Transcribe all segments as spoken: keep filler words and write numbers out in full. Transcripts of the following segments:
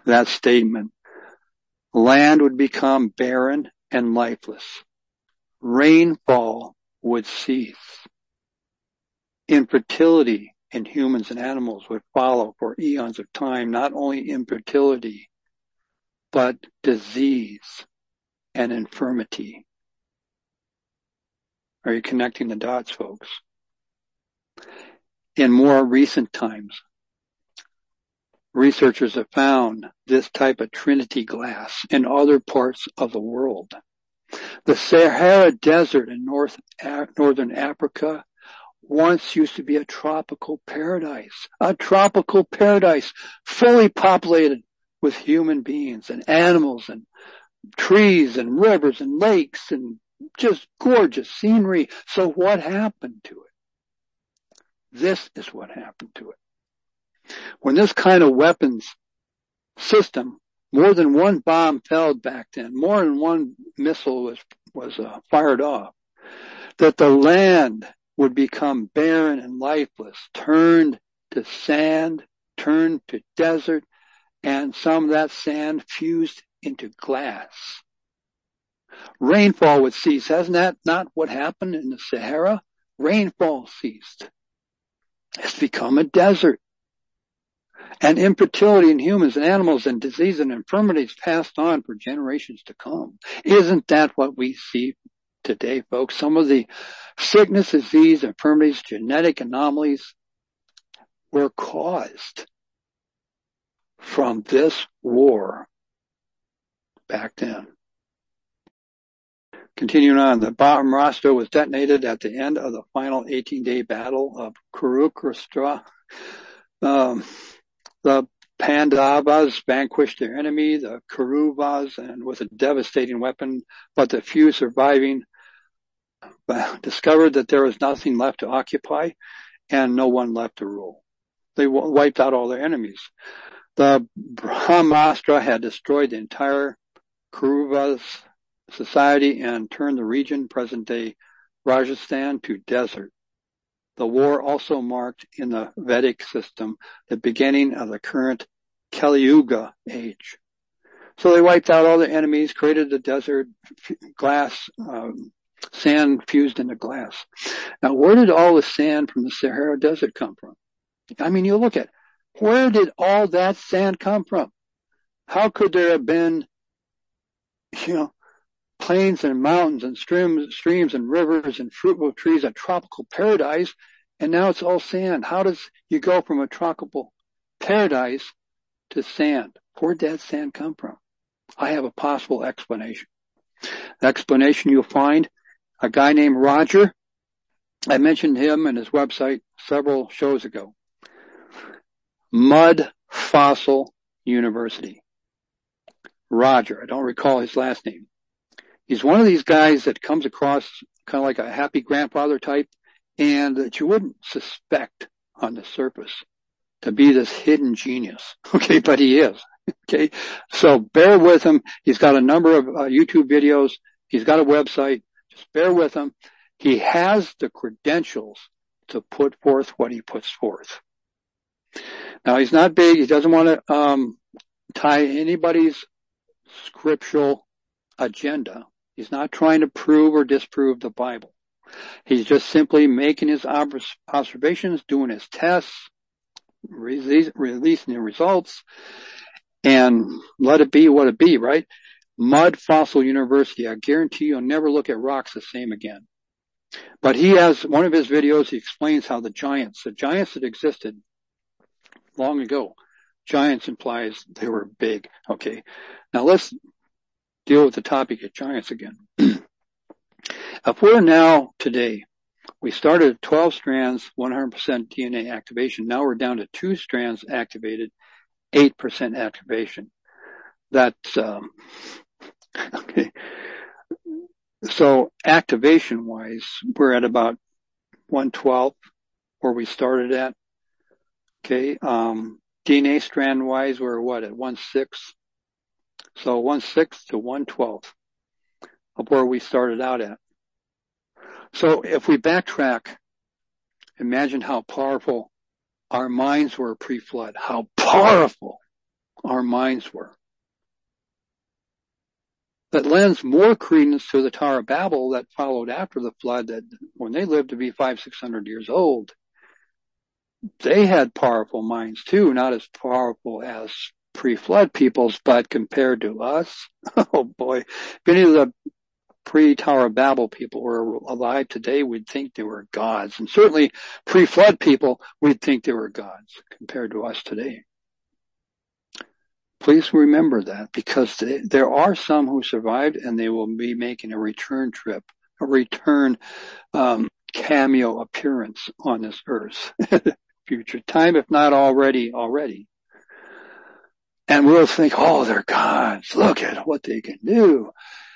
that statement. Land would become barren and lifeless. Rainfall would cease. Infertility in humans and animals would follow for eons of time, not only infertility, but disease and infirmity. Are you connecting the dots, folks? In more recent times, researchers have found this type of Trinity glass in other parts of the world. The Sahara Desert in North, Northern Africa once used to be a tropical paradise, a tropical paradise fully populated with human beings and animals and trees and rivers and lakes and just gorgeous scenery. So what happened to it? This is what happened to it. When this kind of weapons system, more than one bomb fell back then, more than one missile was, was uh, fired off, that the land would become barren and lifeless, turned to sand, turned to desert, and some of that sand fused into glass. Rainfall would cease. Hasn't that not what happened in the Sahara? Rainfall ceased. It's become a desert. And infertility in humans and animals and disease and infirmities passed on for generations to come. Isn't that what we see today, folks? Some of the sickness, disease, infirmities, genetic anomalies were caused from this war back then. Continuing on, the Brahmastra was detonated at the end of the final eighteen-day battle of Kurukshetra. Um, the Pandavas vanquished their enemy, the Kauravas, and with a devastating weapon, but the few surviving discovered that there was nothing left to occupy and no one left to rule. They wiped out all their enemies. The Brahmastra had destroyed the entire Kauravas society and turned the region, present-day Rajasthan, to desert. The war also marked in the Vedic system the beginning of the current Kali Yuga age. So they wiped out all the enemies, created the desert, glass, um, sand fused into glass. Now, where did all the sand from the Sahara Desert come from? I mean, you look at, where did all that sand come from? How could there have been, you know, plains and mountains and streams, streams and rivers and fruitful trees, a tropical paradise, and now it's all sand? How does you go from a tropical paradise to sand? Where'd that sand come from? I have a possible explanation. The explanation you'll find, a guy named Roger. I mentioned him and his website several shows ago. Mud Fossil University. Roger, I don't recall his last name. He's one of these guys that comes across kind of like a happy grandfather type, and that you wouldn't suspect on the surface to be this hidden genius. Okay, but he is. Okay, so bear with him. He's got a number of uh, YouTube videos. He's got a website. Just bear with him. He has the credentials to put forth what he puts forth. Now, he's not big. He doesn't want to um, tie anybody's scriptural agenda. He's not trying to prove or disprove the Bible. He's just simply making his observations, doing his tests, release, releasing the results, and let it be what it be, right? Mud Fossil University. I guarantee you'll never look at rocks the same again. But he has one of his videos, he explains how the giants, the giants that existed long ago, giants implies they were big. Okay. Now let's deal with the topic of giants again. If we're now today, we started at twelve strands, one hundred percent D N A activation. Now we're down to two strands activated, eight percent activation. That's, um, okay. So activation wise, we're at about one twelfth where we started at. Okay. Um, D N A strand wise, we're what, at one sixth? So one sixth to one twelfth of where we started out at. So if we backtrack, imagine how powerful our minds were pre-flood, how powerful our minds were. That lends more credence to the Tower of Babel that followed after the flood, that when they lived to be five, six hundred years old, they had powerful minds too, not as powerful as pre-flood peoples, but compared to us, oh boy, if any of the pre-Tower of Babel people were alive today, we'd think they were gods. And certainly pre-flood people, we'd think they were gods compared to us today. Please remember that, because they, there are some who survived, and they will be making a return trip, a return um, cameo appearance on this earth. Future time, if not already, already. And we'll think, oh, they're gods. Look at what they can do.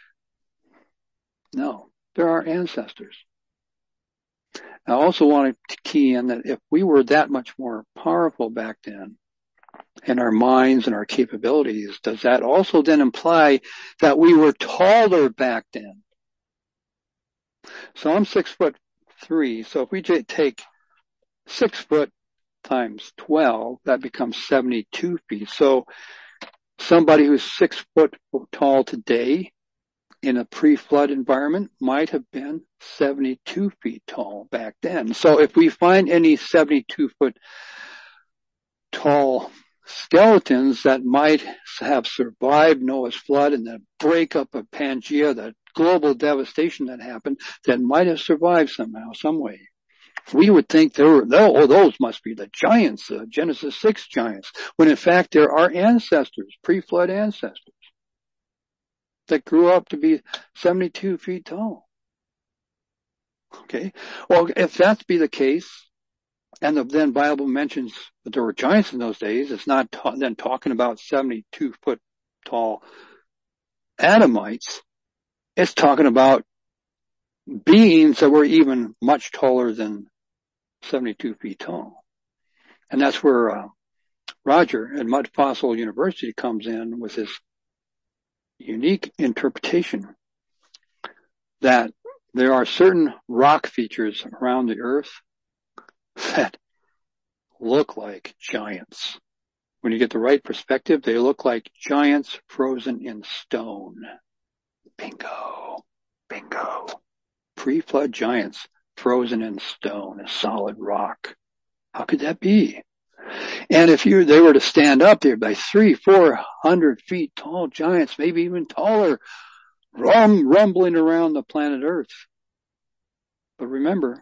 No, they're our ancestors. I also want to key in that if we were that much more powerful back then in our minds and our capabilities, does that also then imply that we were taller back then? So I'm six foot three. So if we take six foot times twelve, that becomes seventy-two feet. So somebody who's six foot tall today in a pre-flood environment might have been seventy-two feet tall back then. So if we find any seventy-two foot tall skeletons that might have survived Noah's flood and the breakup of Pangea, the global devastation that happened, that might have survived somehow, some way, we would think there were, oh, those must be the giants, the Genesis six giants, when in fact there are ancestors, pre-flood ancestors, that grew up to be seventy-two feet tall. Okay. Well, if that be the case, and the then Bible mentions that there were giants in those days, it's not ta- then talking about seventy-two foot tall Adamites. It's talking about beings that were even much taller than seventy-two feet tall. And that's where uh, Roger at Mud Fossil University comes in with his unique interpretation that there are certain rock features around the earth that look like giants. When you get the right perspective, they look like giants frozen in stone. Bingo. Bingo. Pre-flood giants frozen in stone, a solid rock. How could that be? And if you they were to stand up, they'd be three, four hundred feet tall giants, maybe even taller, rum, rumbling around the planet Earth. But remember,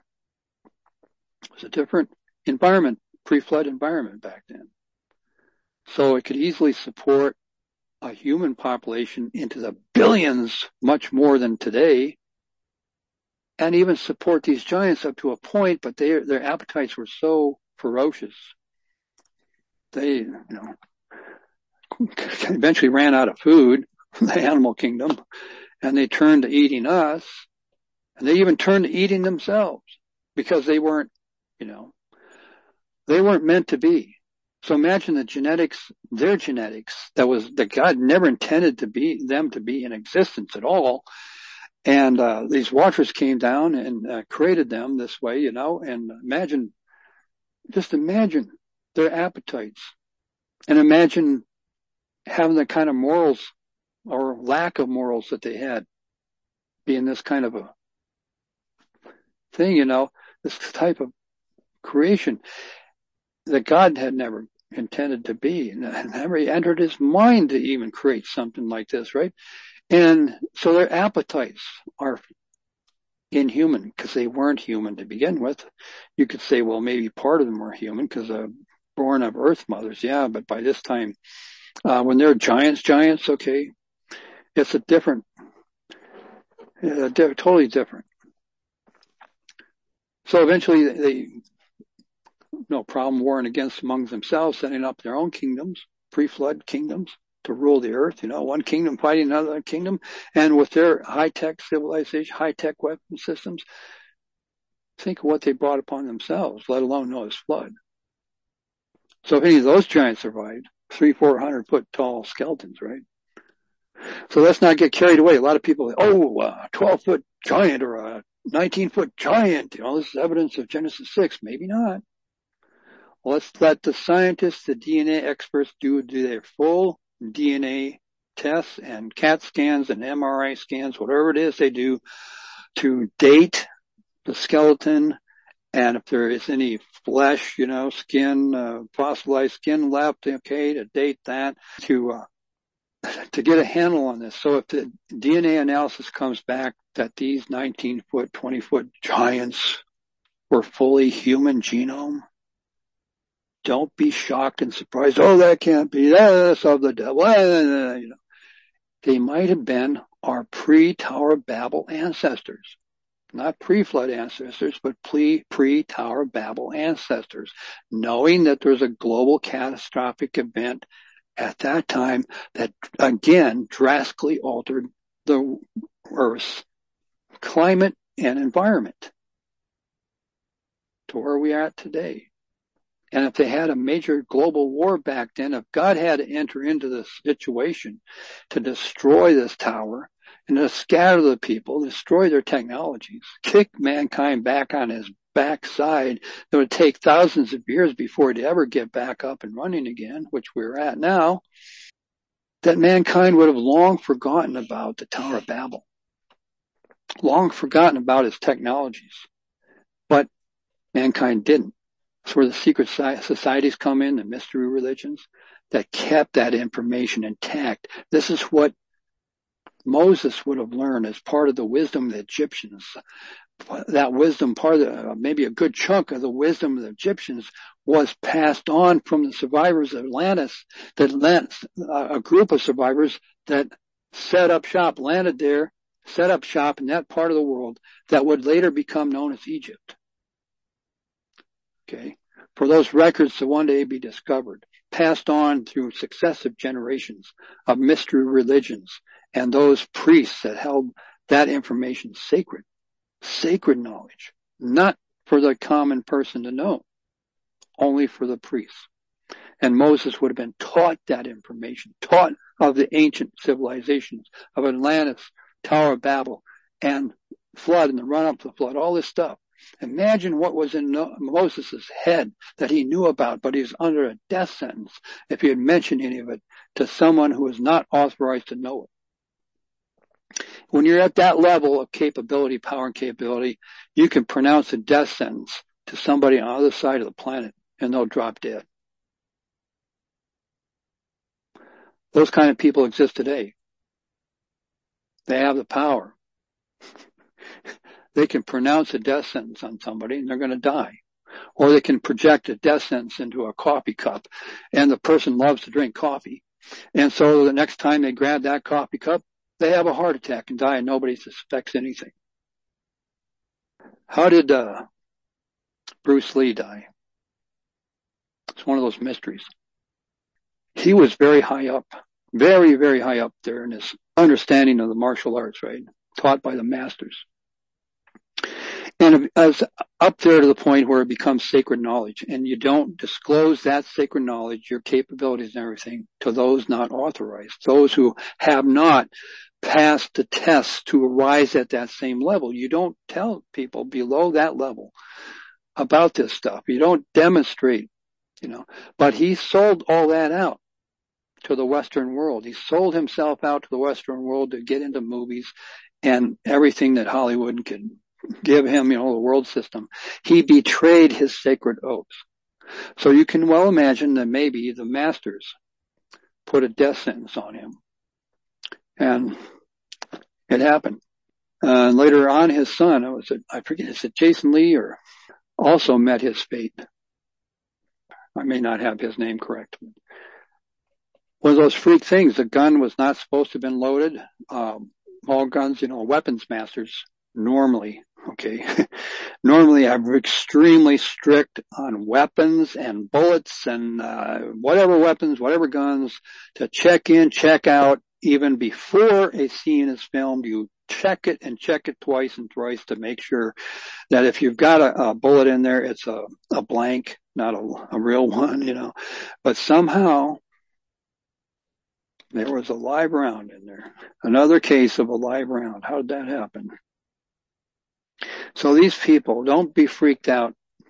it was a different environment, pre-flood environment back then. So it could easily support a human population into the billions, much more than today, and even support these giants up to a point, but they, their appetites were so ferocious. They, you know, eventually ran out of food, the animal kingdom, and they turned to eating us, and they even turned to eating themselves, because they weren't, you know, they weren't meant to be. So imagine the genetics, their genetics, that was, that God never intended to be, them to be in existence at all. And, uh, these watchers came down and uh, created them this way, you know, and imagine, just imagine their appetites, and imagine having the kind of morals or lack of morals that they had, being this kind of a thing, you know, this type of creation that God had never intended to be, and never entered his mind to even create something like this, right? And so their appetites are inhuman, because they weren't human to begin with. You could say, well, maybe part of them were human because they're born of earth mothers, yeah, but by this time, uh, when they're giants, giants, okay, it's a different, uh, di- totally different. So eventually they, no problem warring against among themselves, setting up their own kingdoms, pre-flood kingdoms, to rule the earth, you know, one kingdom fighting another kingdom, and with their high-tech civilization, high-tech weapon systems, think of what they brought upon themselves, let alone Noah's flood. So if any of those giants survived, three, four hundred foot tall skeletons, right? So let's not get carried away. A lot of people, oh, a twelve foot giant or a nineteen foot giant, you know, this is evidence of Genesis six. Maybe not. Let's let the scientists, the D N A experts do, do their full D N A tests and CAT scans and M R I scans, whatever it is they do to date the skeleton. And if there is any flesh, you know, skin, uh, fossilized skin left, okay, to date that, to, uh, to get a handle on this. So if the D N A analysis comes back that these nineteen foot, twenty foot giants were fully human genome, don't be shocked and surprised. Oh, that can't be. That's of the devil. You know, they might have been our pre-Tower of Babel ancestors. Not pre-flood ancestors, but pre-Tower of Babel ancestors, knowing that there's a global catastrophic event at that time that, again, drastically altered the Earth's climate and environment to where we are at today. And if they had a major global war back then, if God had to enter into this situation to destroy this tower and to scatter the people, destroy their technologies, kick mankind back on his backside, it would take thousands of years before he'd ever get back up and running again, which we're at now, that mankind would have long forgotten about the Tower of Babel, long forgotten about his technologies. But mankind didn't. That's where the secret societies come in, the mystery religions that kept that information intact. This is what Moses would have learned as part of the wisdom of the Egyptians. That wisdom, part of the, maybe a good chunk of the wisdom of the Egyptians was passed on from the survivors of Atlantis, that Atlantis, a group of survivors that set up shop, landed there, set up shop in that part of the world that would later become known as Egypt. Okay. For those records to one day be discovered, passed on through successive generations of mystery religions and those priests that held that information sacred, sacred knowledge, not for the common person to know, only for the priests. And Moses would have been taught that information, taught of the ancient civilizations of Atlantis, Tower of Babel, and flood and the run-up to the flood, all this stuff. Imagine what was in Moses' head that he knew about, but he was under a death sentence if he had mentioned any of it to someone who was not authorized to know it. When you're at that level of capability, power and capability, you can pronounce a death sentence to somebody on the other side of the planet and they'll drop dead. Those kind of people exist today. They have the power. They can pronounce a death sentence on somebody and they're going to die. Or they can project a death sentence into a coffee cup and the person loves to drink coffee. And so the next time they grab that coffee cup, they have a heart attack and die and nobody suspects anything. How did uh, Bruce Lee die? It's one of those mysteries. He was very high up, very, very high up there in his understanding of the martial arts, right? Taught by the masters. And I was up there to the point where it becomes sacred knowledge, and you don't disclose that sacred knowledge, your capabilities and everything, to those not authorized, those who have not passed the tests to arise at that same level. You don't tell people below that level about this stuff. You don't demonstrate, you know. But he sold all that out to the Western world. He sold himself out to the Western world to get into movies and everything that Hollywood could give him, you know, the world system. He betrayed his sacred oaths. So you can well imagine that maybe the masters put a death sentence on him. And it happened. Uh, and later on, his son, it was, I forget, is it Jason Lee, or also met his fate. I may not have his name correct. One of those freak things, the gun was not supposed to have been loaded. Um, all guns, you know, weapons masters normally, okay, normally are extremely strict on weapons and bullets and uh, whatever weapons, whatever guns, to check in, check out. Even before a scene is filmed, you check it and check it twice and thrice to make sure that if you've got a, a bullet in there, it's a, a blank, not a, a real one, you know. But somehow there was a live round in there. Another case of a live round. How did that happen? So these people, don't be freaked out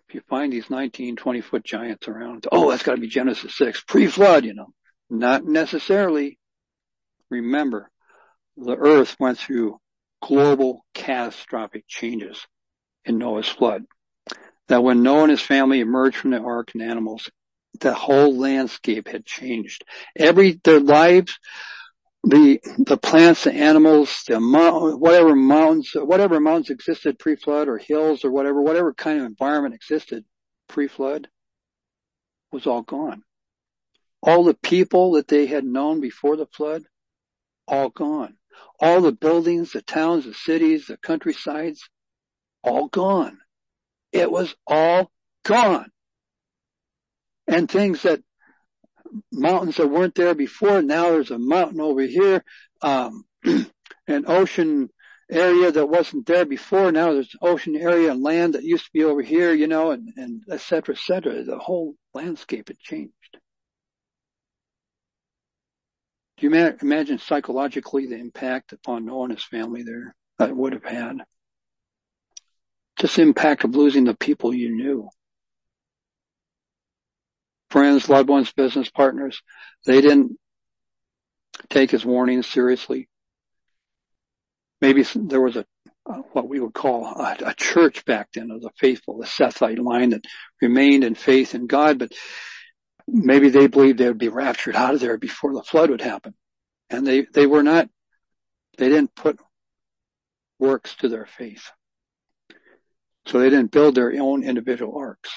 If you find these nineteen, twenty foot giants around, oh, that's got to be Genesis six, pre-flood, you know. Not necessarily. Remember, the earth went through global catastrophic changes in Noah's flood. That when Noah and his family emerged from the ark and animals, the whole landscape had changed. Every, their lives, the, the plants, the animals, the amount, whatever mountains, whatever mountains existed pre-flood or hills or whatever, whatever kind of environment existed pre-flood was all gone. All the people that they had known before the flood, all gone. All the buildings, the towns, the cities, the countrysides, all gone. It was all gone. And things that, mountains that weren't there before, now there's a mountain over here, um, an ocean area that wasn't there before, now there's an ocean area and land that used to be over here, you know, and, and et cetera, et cetera. The whole landscape had changed. Do you imagine psychologically the impact upon Noah and his family there that it would have had? Just the impact of losing the people you knew. Friends, loved ones, business partners, they didn't take his warnings seriously. Maybe there was a, what we would call a, a church back then of the faithful, the Sethite line that remained in faith in God, but maybe they believed they would be raptured out of there before the flood would happen. And they, they were not, they didn't put works to their faith. So they didn't build their own individual arks.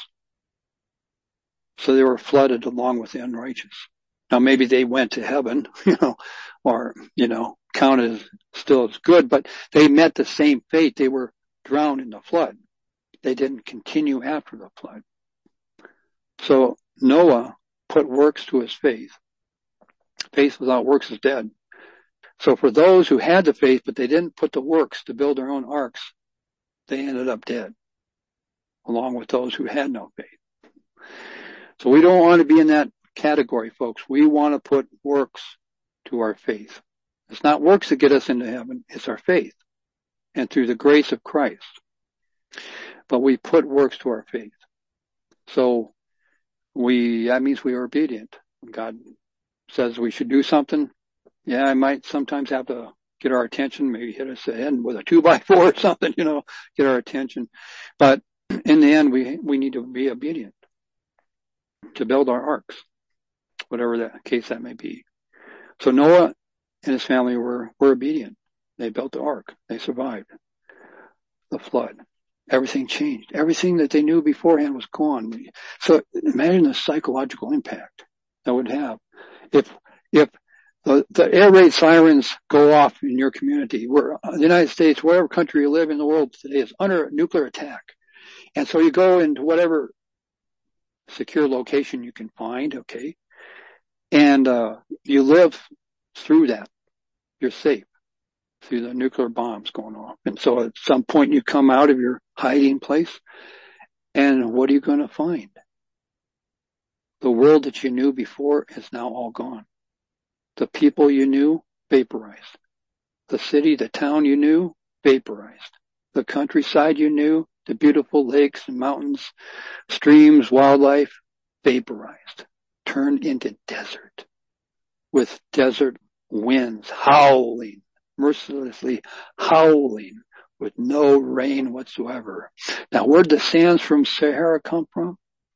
So they were flooded along with the unrighteous. Now maybe they went to heaven, you know, or, you know, counted as still as good, but they met the same fate. They were drowned in the flood. They didn't continue after the flood. So Noah put works to his faith. Faith without works is dead. So for those who had the faith, but they didn't put the works to build their own arks, they ended up dead, along with those who had no faith. So we don't want to be in that category, folks. We want to put works to our faith. It's not works that get us into heaven. It's our faith. And through the grace of Christ. But we put works to our faith. So we, that means we are obedient. When God says we should do something, yeah, I might sometimes have to get our attention, maybe hit us in with a two by four or something, you know, get our attention. But in the end, we, we need to be obedient to build our arks, whatever the case that may be. So Noah and his family were, were obedient. They built the ark. They survived the flood. Everything changed. Everything that they knew beforehand was gone. So imagine the psychological impact that would have. If, if the, the air raid sirens go off in your community, where the United States, whatever country you live in the world today is under nuclear attack. And so you go into whatever secure location you can find, okay? And, uh, you live through that. You're safe through the nuclear bombs going off. And so at some point you come out of your hiding place, and what are you going to find? The world that you knew before is now all gone. The people you knew, vaporized. The city, the town you knew, vaporized. The countryside you knew, the beautiful lakes and mountains, streams, wildlife, vaporized. Turned into desert. With desert winds howling, mercilessly howling, with no rain whatsoever. Now, where'd the sands from Sahara come from?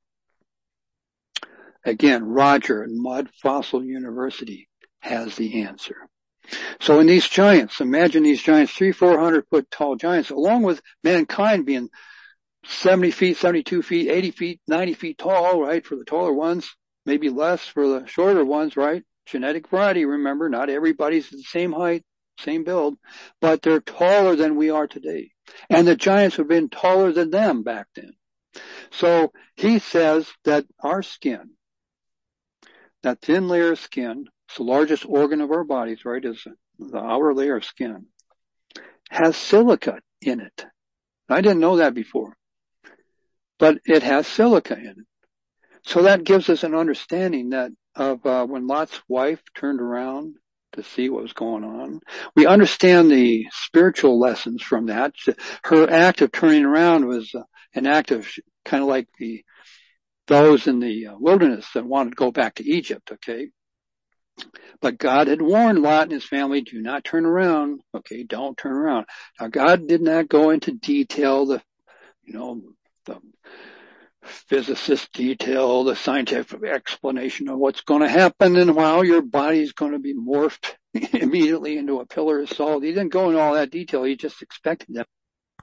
Again, Roger at Mud Fossil University has the answer. So in these giants, imagine these giants, three, four hundred foot tall giants, along with mankind being seventy feet, seventy-two feet, eighty feet, ninety feet tall, right? For the taller ones, maybe less for the shorter ones, right? Genetic variety, remember, not everybody's the same height, same build, but they're taller than we are today. And the giants have been taller than them back then. So he says that our skin, that thin layer of skin, it's the largest organ of our bodies, right, is the outer layer of skin, has silica in it. I didn't know that before, but it has silica in it. So that gives us an understanding that of uh, when Lot's wife turned around to see what was going on. We understand the spiritual lessons from that. Her act of turning around was uh, an act of kind of like the those in the wilderness that wanted to go back to Egypt, okay? But God had warned Lot and his family, do not turn around, okay? Don't turn around. Now, God did not go into detail, the, you know, the physicist detail, the scientific explanation of what's going to happen and how your body's going to be morphed immediately into a pillar of salt. He didn't go into all that detail. He just expected them.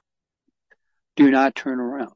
Do not turn around.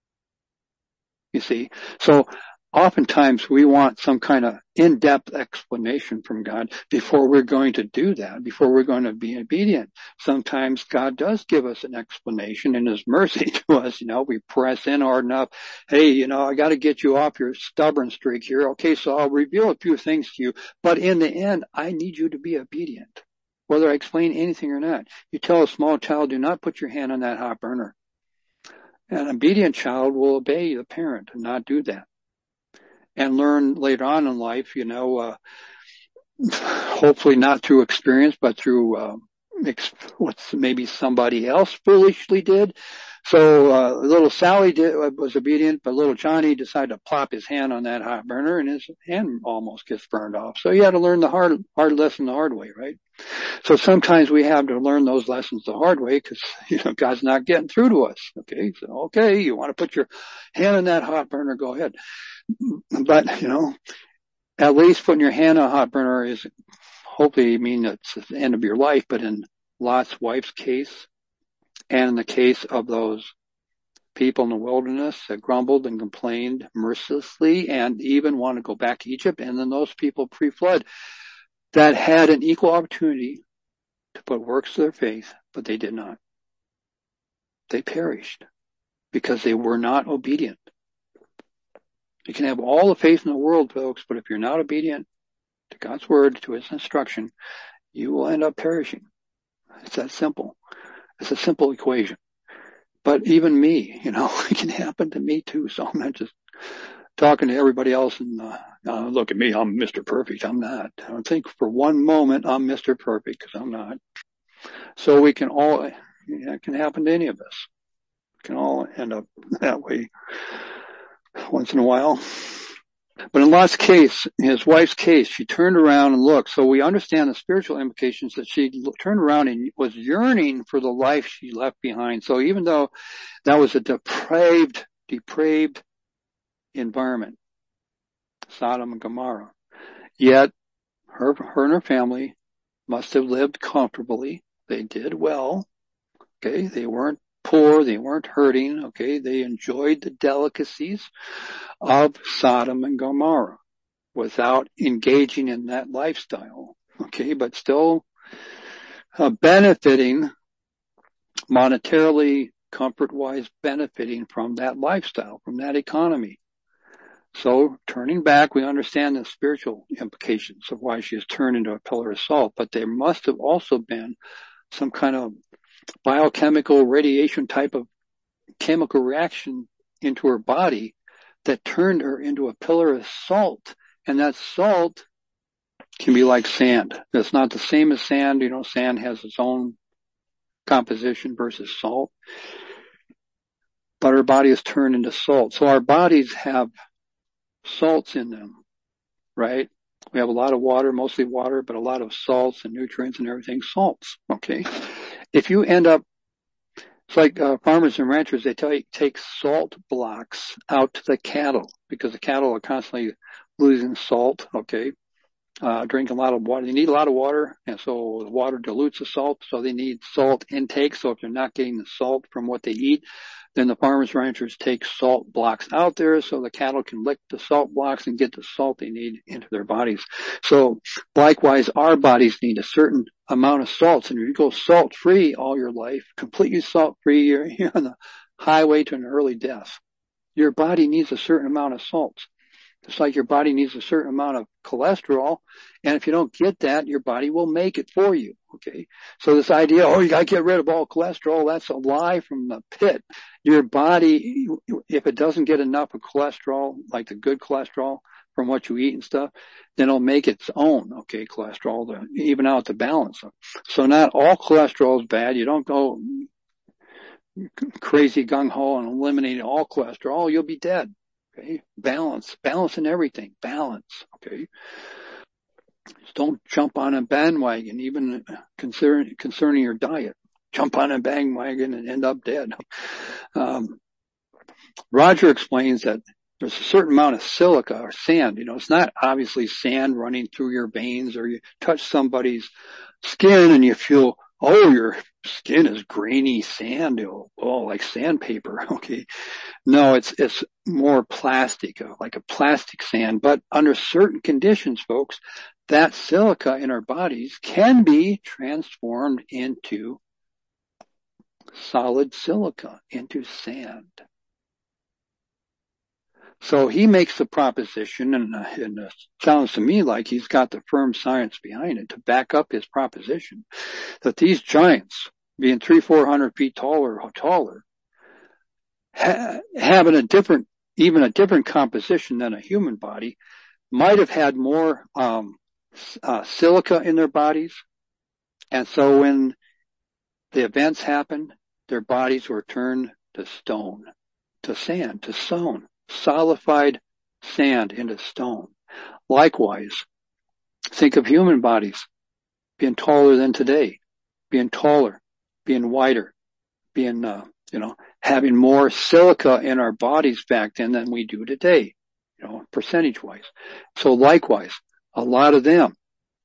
You see, so oftentimes we want some kind of in-depth explanation from God before we're going to do that, before we're going to be obedient. Sometimes God does give us an explanation in His mercy to us. You know, we press in hard enough. Hey, you know, I got to get you off your stubborn streak here. Okay, so I'll reveal a few things to you, but in the end, I need you to be obedient, whether I explain anything or not. You tell a small child, do not put your hand on that hot burner. An obedient child will obey the parent and not do that. And learn later on in life, you know, uh, hopefully not through experience, but through uh, ex- what maybe somebody else foolishly did. So uh, little Sally did, was obedient, but little Johnny decided to plop his hand on that hot burner, and his hand almost gets burned off. So he had to learn the hard, hard lesson the hard way, right? So sometimes we have to learn those lessons the hard way because, you know, God's not getting through to us. Okay, so okay, you want to put your hand on that hot burner, go ahead. But, you know, at least putting your hand on a hot burner is hopefully mean it's the end of your life, but in Lot's wife's case, and in the case of those people in the wilderness that grumbled and complained mercilessly and even want to go back to Egypt, and then those people pre-flood that had an equal opportunity to put works to their faith, but they did not. They perished because they were not obedient. You can have all the faith in the world, folks, but if you're not obedient to God's word, to His instruction, you will end up perishing. It's that simple. It's a simple equation. But even me, you know, it can happen to me too. So I'm not just talking to everybody else and uh, uh, look at me, I'm Mister Perfect. I'm not. I don't think for one moment I'm Mister Perfect, because I'm not. So we can all, you know, it can happen to any of us. We can all end up that way once in a while. But in Lot's case, his wife's case, she turned around and looked. So we understand the spiritual implications that she turned around and was yearning for the life she left behind. So even though that was a depraved, depraved environment, Sodom and Gomorrah, yet her, her and her family must have lived comfortably. They did well. Okay. They weren't poor. They weren't hurting. Okay. They enjoyed the delicacies of Sodom and Gomorrah without engaging in that lifestyle. Okay. But still uh, benefiting monetarily, comfort-wise, benefiting from that lifestyle, from that economy. So turning back, we understand the spiritual implications of why she has turned into a pillar of salt, but there must have also been some kind of biochemical radiation type of chemical reaction into her body that turned her into a pillar of salt. And that salt can be like sand. It's not the same as sand. You know, sand has its own composition versus salt. But her body is turned into salt. So our bodies have salts in them, right? We have a lot of water, mostly water, but a lot of salts and nutrients and everything, salts, okay? If you end up, it's like uh, farmers and ranchers, they tell you take salt blocks out to the cattle because the cattle are constantly losing salt, okay? Uh, drink a lot of water. They need a lot of water, and so the water dilutes the salt, so they need salt intake. So if they're not getting the salt from what they eat, then the farmers and ranchers take salt blocks out there so the cattle can lick the salt blocks and get the salt they need into their bodies. So likewise, our bodies need a certain amount of salts. And if you go salt free all your life, completely salt free, you're, you're on the highway to an early death. Your body needs a certain amount of salts. Just like your body needs a certain amount of cholesterol. And if you don't get that, your body will make it for you. Okay. So this idea, oh, you got to get rid of all cholesterol, that's a lie from the pit. Your body, if it doesn't get enough of cholesterol, like the good cholesterol from what you eat and stuff, then it'll make its own, okay, cholesterol to even out the balance. So not all cholesterol is bad. You don't go crazy gung-ho and eliminating all cholesterol, you'll be dead. Okay. Balance, balance in everything. Balance. Okay. Just don't jump on a bandwagon, even concerning, concerning your diet. Jump on a bandwagon and end up dead. Um, Roger explains that there's a certain amount of silica or sand. You know, it's not obviously sand running through your veins, or you touch somebody's skin and you feel, oh, your skin is grainy sand, oh, like sandpaper. Okay. No, it's, it's more plastic, like a plastic sand, but under certain conditions, folks, that silica in our bodies can be transformed into solid silica, into sand. So he makes the proposition, and, uh, and it sounds to me like he's got the firm science behind it to back up his proposition, that these giants, being three, four hundred feet taller or taller, ha- having a different, even a different composition than a human body, might have had more um, uh, silica in their bodies, and so when the events happened, their bodies were turned to stone, to sand, to stone. Solidified sand into stone. Likewise, think of human bodies being taller than today, being taller, being wider, being, uh, you know, having more silica in our bodies back then than we do today, you know, percentage-wise. So likewise, a lot of them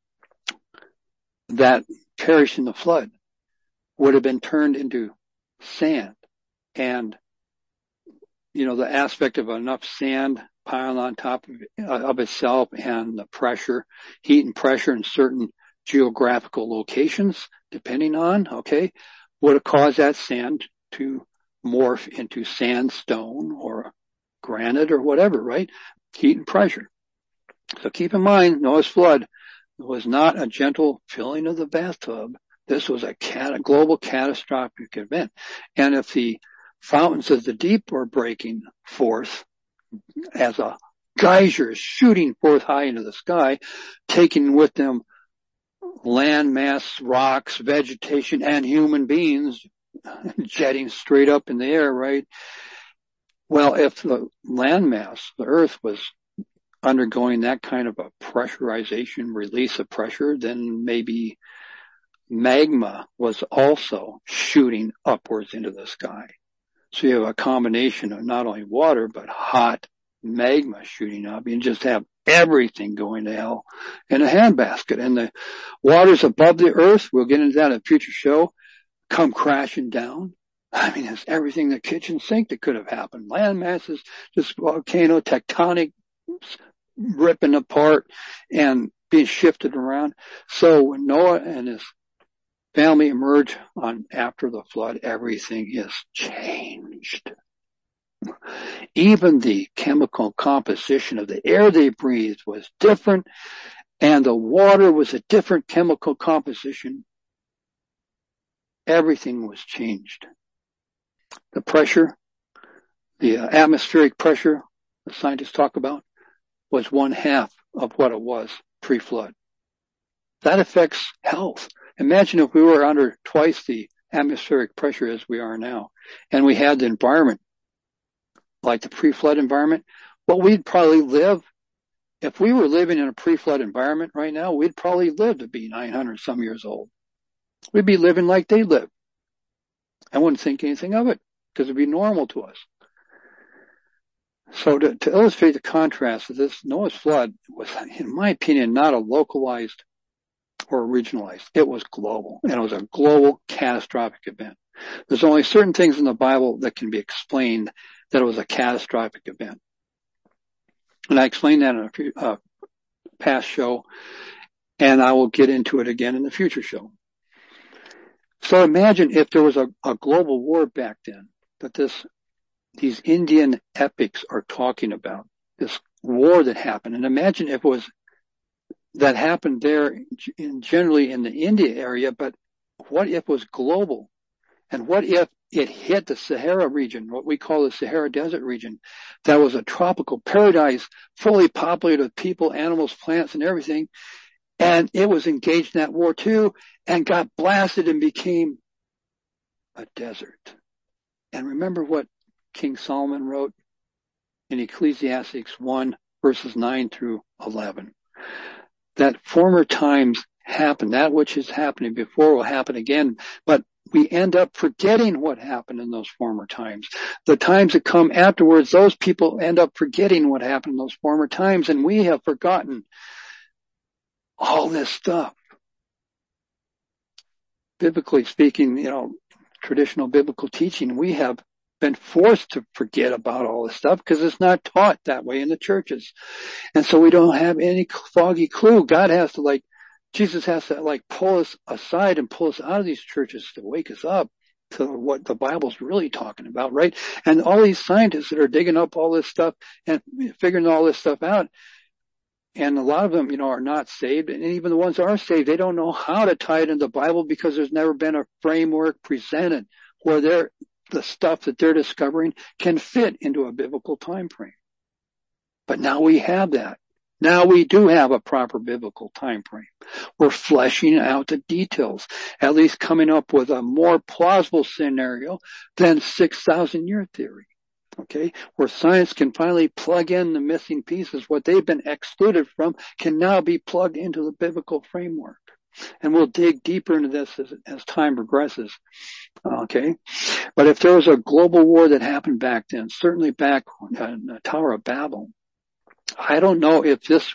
that perished in the flood would have been turned into sand, and you know, the aspect of enough sand piled on top of, uh, of itself, and the pressure, heat and pressure in certain geographical locations, depending on, okay, would have caused that sand to morph into sandstone or granite or whatever, right? Heat and pressure. So keep in mind, Noah's flood was not a gentle filling of the bathtub. This was a cat- global catastrophic event. And if the fountains of the deep were breaking forth as a geyser shooting forth high into the sky, taking with them land mass, rocks, vegetation, and human beings jetting straight up in the air, right? Well, if the land mass, the earth, was undergoing that kind of a pressurization, release of pressure, then maybe magma was also shooting upwards into the sky. So you have a combination of not only water, but hot magma shooting up. You just have everything going to hell in a handbasket. And the waters above the earth, we'll get into that in a future show, come crashing down. I mean, it's everything the kitchen sink that could have happened. Land masses, just volcano, tectonic, ripping apart and being shifted around. So when Noah and his family emerge on after the flood, everything is changed. Even the chemical composition of the air they breathed was different, and the water was a different chemical composition. Everything was changed. The pressure, the uh, atmospheric pressure the scientists talk about, was one half of what it was pre-flood. That affects health. Imagine if we were under twice the atmospheric pressure as we are now, and we had the environment like the pre-flood environment. Well, we'd probably live, if we were living in a pre-flood environment right now, we'd probably live to be nine hundred some years old. We'd be living like they lived. I wouldn't think anything of it because it'd be normal to us. So to, to illustrate the contrast of this, Noah's flood was, in my opinion, not a localized or regionalized. It was global, and it was a global catastrophic event. There's only certain things in the Bible that can be explained that it was a catastrophic event. And I explained that in a uh, past show, and I will get into it again in the future show. So imagine if there was a, a global war back then that this these Indian epics are talking about, this war that happened. And imagine if it was that happened there in, generally in the India area, but what if it was global? And what if it hit the Sahara region, what we call the Sahara Desert region, that was a tropical paradise, fully populated with people, animals, plants, and everything, and it was engaged in that war too, and got blasted and became a desert. And remember what King Solomon wrote in Ecclesiastes one, verses nine through eleven. That former times happen. That which is happening before will happen again. But we end up forgetting what happened in those former times. The times that come afterwards, those people end up forgetting what happened in those former times, and we have forgotten all this stuff. Biblically speaking, you know, traditional biblical teaching, we have been forced to forget about all this stuff because it's not taught that way in the churches. And so we don't have any foggy clue. God has to like, Jesus has to like pull us aside and pull us out of these churches to wake us up to what the Bible's really talking about, right? And all these scientists that are digging up all this stuff and figuring all this stuff out, and a lot of them, you know, are not saved. And even the ones that are saved, they don't know how to tie it into the Bible because there's never been a framework presented where they're, the stuff that they're discovering can fit into a biblical time frame. But now we have that. Now we do have a proper biblical time frame. We're fleshing out the details, at least coming up with a more plausible scenario than six thousand year theory. Okay, where science can finally plug in the missing pieces, what they've been excluded from can now be plugged into the biblical framework. And we'll dig deeper into this as, as time progresses. Okay, but if there was a global war that happened back then, certainly back in the Tower of Babel, I don't know if this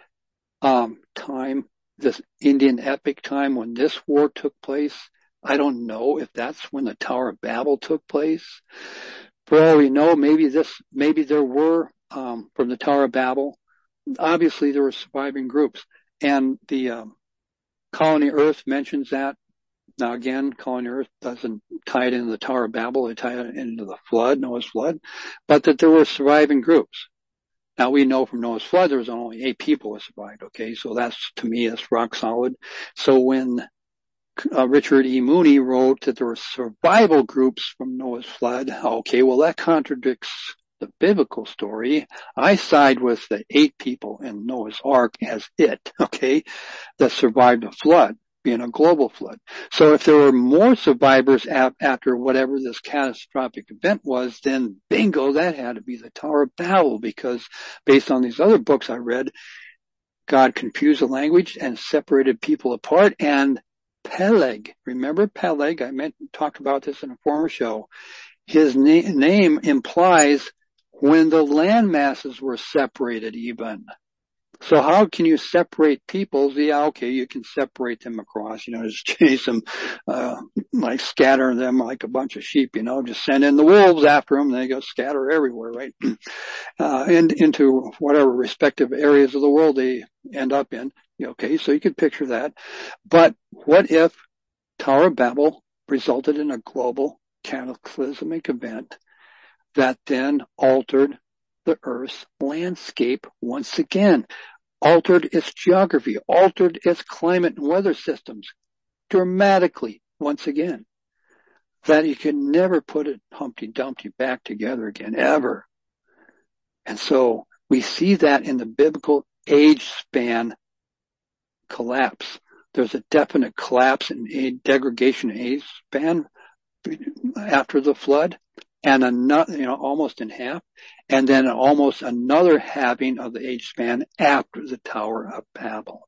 um, time, this Indian epic time when this war took place, I don't know if that's when the Tower of Babel took place. For all we know, maybe this, maybe there were, um, from the Tower of Babel, obviously there were surviving groups. And the um, Colony Earth mentions that. Now again, Colony Earth doesn't tie it into the Tower of Babel, they tie it into the flood, Noah's flood, but that there were surviving groups. Now we know from Noah's flood there was only eight people who survived, okay? So that's, to me, that's rock solid. So when uh, Richard E. Mooney wrote that there were survival groups from Noah's flood, okay, well that contradicts the biblical story. I side with the eight people in Noah's Ark as it, okay, that survived the flood, being a global flood. So if there were more survivors ap- after whatever this catastrophic event was, then bingo, that had to be the Tower of Babel, because based on these other books I read, God confused the language and separated people apart. And Peleg, remember Peleg? I meant talked about this in a former show. His na- name implies when the land masses were separated even. So how can you separate peoples? Yeah, okay, you can separate them across, you know, just chase them, uh, like scatter them like a bunch of sheep, you know, just send in the wolves after them, and they go scatter everywhere, right? Uh, and into whatever respective areas of the world they end up in. Okay, so you could picture that. But what if Tower of Babel resulted in a global cataclysmic event that then altered the Earth's landscape once again, altered its geography, altered its climate and weather systems dramatically once again, that you can never put it Humpty Dumpty back together again, ever. And so we see that in the biblical age span collapse. There's a definite collapse in a degradation age span after the flood, and another, you know, almost in half, and then almost another halving of the age span after the Tower of Babel.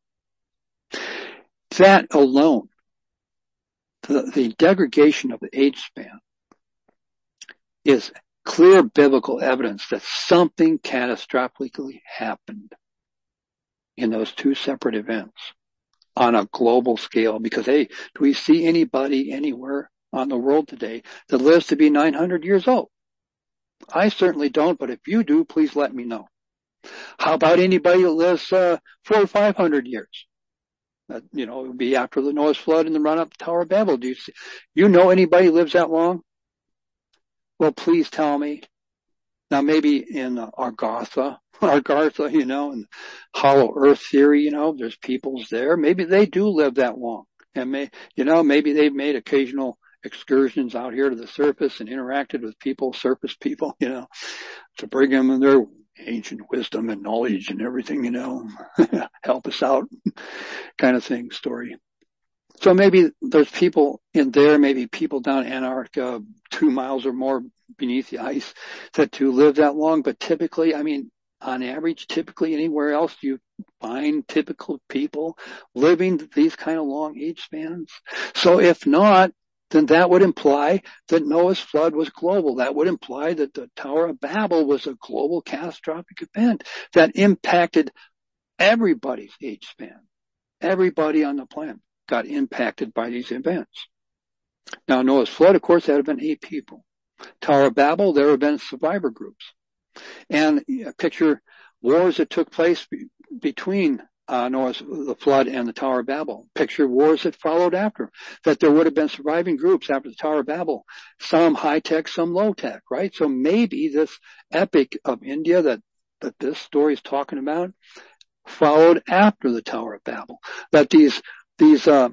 That alone, the, the degradation of the age span, is clear biblical evidence that something catastrophically happened in those two separate events on a global scale. Because, hey, do we see anybody anywhere on the world today that lives to be nine hundred years old? I certainly don't, but if you do, please let me know. How about anybody that lives uh, four or five hundred years? That, you know, it would be after the Noah's flood and the run up to Tower of Babel. Do you see, you know anybody who lives that long? Well, please tell me. Now, maybe in uh, Argotha, Argotha, you know, and Hollow Earth theory, you know, there's peoples there. Maybe they do live that long, and may, you know, maybe they've made occasional excursions out here to the surface and interacted with people, surface people, you know, to bring them their ancient wisdom and knowledge and everything, you know, help us out kind of thing, story. So maybe there's people in there, maybe people down in Antarctica, two miles or more beneath the ice, that do live that long. But typically, I mean, on average, typically anywhere else, you find typical people living these kind of long age spans. So if not, then that would imply that Noah's flood was global. That would imply that the Tower of Babel was a global catastrophic event that impacted everybody's age span. Everybody on the planet got impacted by these events. Now, Noah's flood, of course, that had been eight people. Tower of Babel, there have been survivor groups. And picture wars that took place be- between uh, Noah's the flood and the Tower of Babel. Picture wars that followed after. That there would have been surviving groups after the Tower of Babel. Some high tech, some low tech, right? So maybe this epic of India that that this story is talking about followed after the Tower of Babel. That these these uh,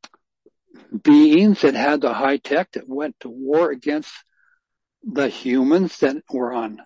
beings that had the high tech that went to war against the humans that were on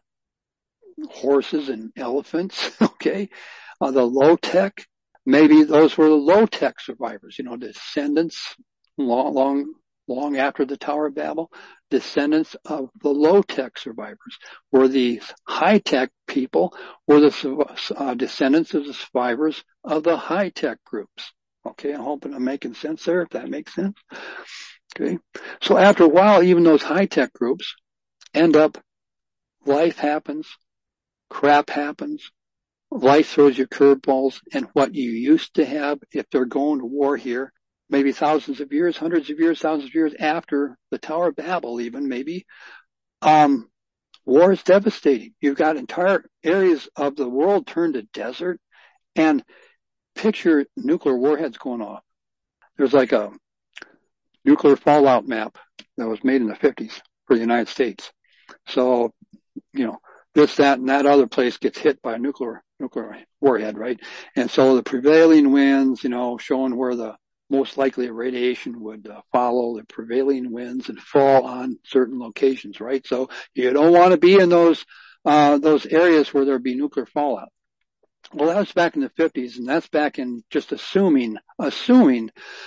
horses and elephants, okay, uh, the low tech, maybe those were the low tech survivors, you know, descendants long, long, long after the Tower of Babel, descendants of the low tech survivors. Were the high tech people, were the uh, descendants of the survivors of the high tech groups. Okay, I'm hoping I'm making sense there, if that makes sense. Okay, so after a while, even those high tech groups end up, life happens, crap happens, life throws you curveballs, and what you used to have, if they're going to war here, maybe thousands of years, hundreds of years, thousands of years after the Tower of Babel even, maybe, um, war is devastating. You've got entire areas of the world turned to desert, and picture nuclear warheads going off. There's like a nuclear fallout map that was made in the fifties for the United States. So, you know, this, that, and that other place gets hit by a nuclear nuclear warhead, right? And so the prevailing winds, you know, showing where the most likely radiation would uh, follow the prevailing winds and fall on certain locations, right? So you don't want to be in those uh those areas where there'd be nuclear fallout. Well, that was back in the fifties, and that's back in just assuming assuming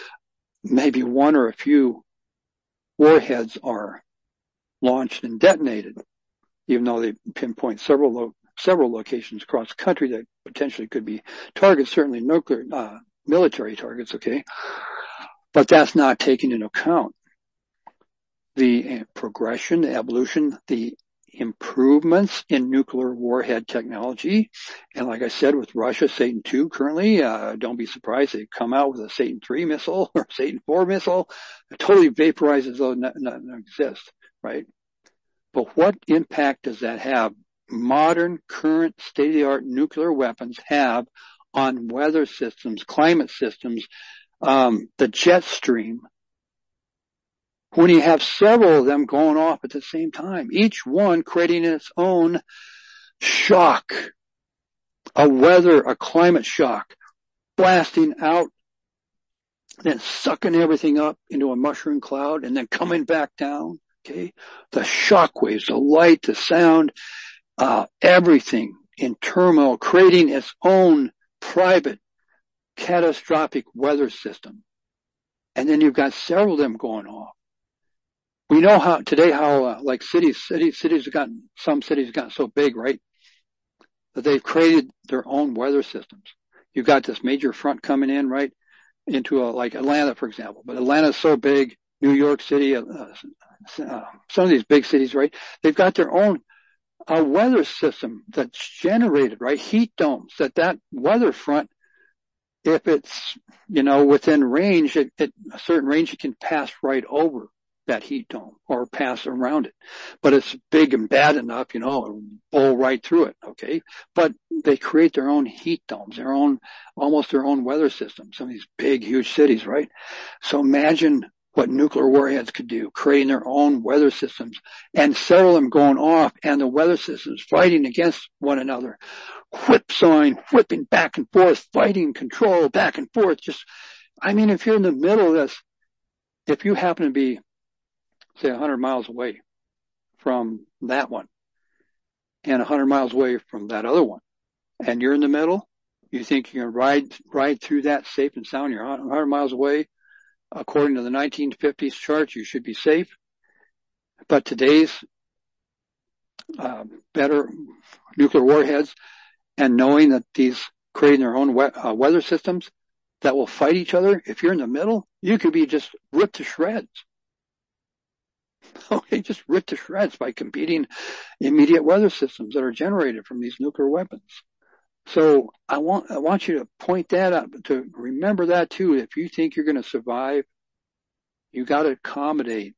maybe one or a few warheads are launched and detonated, even though they pinpoint several lo- several locations across the country that potentially could be targets, certainly nuclear uh, military targets, okay? But that's not taken into account the uh, progression, the evolution, the improvements in nuclear warhead technology. And like I said, with Russia, Satan two currently, uh, don't be surprised they come out with a Satan three missile or Satan four missile. It totally vaporizes those that not, not exist, right? But what impact does that have? Modern, current, state-of-the-art nuclear weapons have on weather systems, climate systems, um, the jet stream. When you have several of them going off at the same time, each one creating its own shock, a weather, a climate shock, blasting out, then sucking everything up into a mushroom cloud, and then coming back down. Okay, the shock waves, the light, the sound, uh, everything in turmoil, creating its own private catastrophic weather system. And then you've got several of them going off. We know how today how uh, like cities, cities, cities have gotten, some cities have gotten so big, right, that they've created their own weather systems. You've got this major front coming in, right, into a, like Atlanta, for example. But Atlanta's so big, New York City, uh, uh, some of these big cities, right, they've got their own uh, weather system that's generated, right, heat domes, that that weather front, if it's, you know, within range, it, it, a certain range, it can pass right over that heat dome or pass around it. But it's big and bad enough, you know, blow right through it, okay? But they create their own heat domes, their own, almost their own weather systems, some of these big, huge cities, right? So imagine what nuclear warheads could do, creating their own weather systems, and several of them going off, and the weather systems fighting against one another, whipsawing, whipping back and forth, fighting, control, back and forth. Just, I mean, if you're in the middle of this, if you happen to be, say, one hundred miles away from that one, and one hundred miles away from that other one, and you're in the middle, you think you're going to ride, ride through that safe and sound, you're one hundred miles away, according to the nineteen fifties charts, you should be safe. But today's uh, better nuclear warheads, and knowing that these creating their own we- uh, weather systems that will fight each other, if you're in the middle, you could be just ripped to shreds. Okay, just ripped to shreds by competing immediate weather systems that are generated from these nuclear weapons. So I want I want you to point that out, to remember that too. If you think you're going to survive, you got to accommodate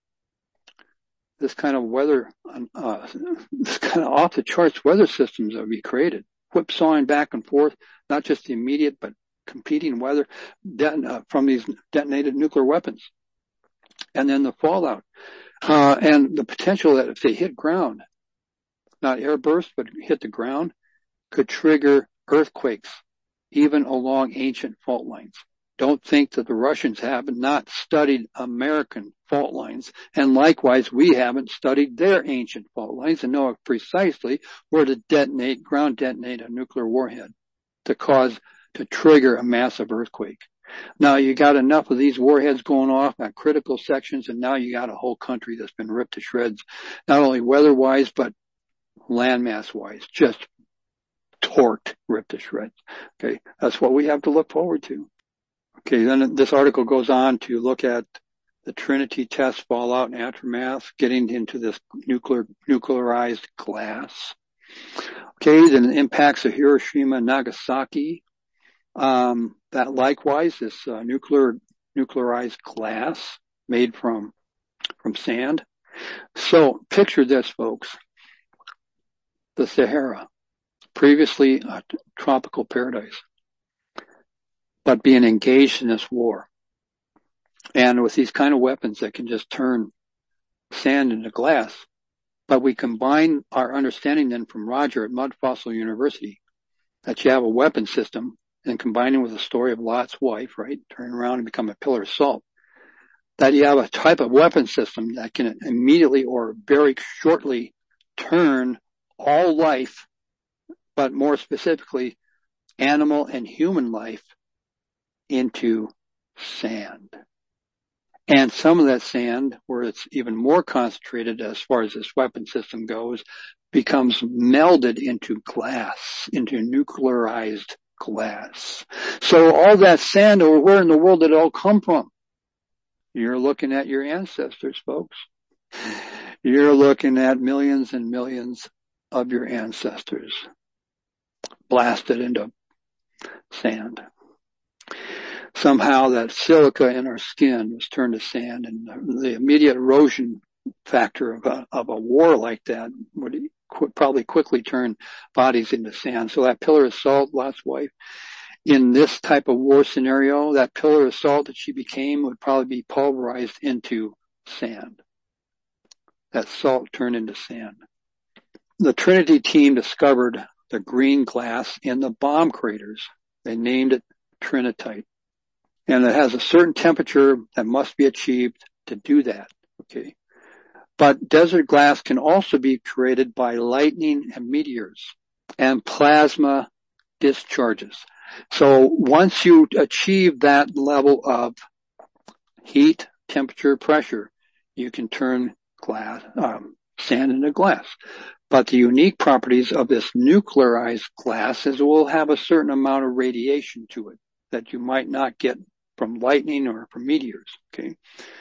this kind of weather, uh, this kind of off the charts weather systems that we created, whipsawing back and forth, not just the immediate but competing weather det- uh, from these detonated nuclear weapons, and then the fallout, uh, and the potential that if they hit ground, not airburst but hit the ground, could trigger earthquakes, even along ancient fault lines. Don't think that the Russians have not studied American fault lines, and likewise we haven't studied their ancient fault lines and know precisely where to detonate, ground detonate a nuclear warhead to cause, to trigger a massive earthquake. Now you got enough of these warheads going off at critical sections, and now you got a whole country that's been ripped to shreds, not only weather-wise but landmass-wise, just torqued, ripped to shreds. Okay, that's what we have to look forward to. Okay, then this article goes on to look at the Trinity test, fallout and aftermath, getting into this nuclear nuclearized glass. Okay, then the impacts of Hiroshima and Nagasaki. Um, that likewise, this uh, nuclear nuclearized glass made from from sand. So picture this, folks: the Sahara, previously a tropical paradise, but being engaged in this war. And with these kind of weapons that can just turn sand into glass. But we combine our understanding then from Roger at Mud Fossil University, that you have a weapon system, and combining with the story of Lot's wife, right, turning around and become a pillar of salt, that you have a type of weapon system that can immediately or very shortly turn all life, but more specifically animal and human life, into sand. And some of that sand, where it's even more concentrated as far as this weapon system goes, becomes melded into glass, into nuclearized glass. So all that sand, or where in the world did it all come from? You're looking at your ancestors, folks. You're looking at millions and millions of your ancestors blasted into sand. Somehow that silica in our skin was turned to sand, and the immediate erosion factor of a, of a war like that would qu- probably quickly turn bodies into sand. So that pillar of salt, Lot's wife, in this type of war scenario, that pillar of salt that she became would probably be pulverized into sand. That salt turned into sand. The Trinity team discovered the green glass in the bomb craters. They named it Trinitite. And it has a certain temperature that must be achieved to do that. Okay. But desert glass can also be created by lightning and meteors and plasma discharges. So once you achieve that level of heat, temperature, pressure, you can turn glass, um, sand into glass. But the unique properties of this nuclearized glass is it will have a certain amount of radiation to it that you might not get from lightning or from meteors. Okay.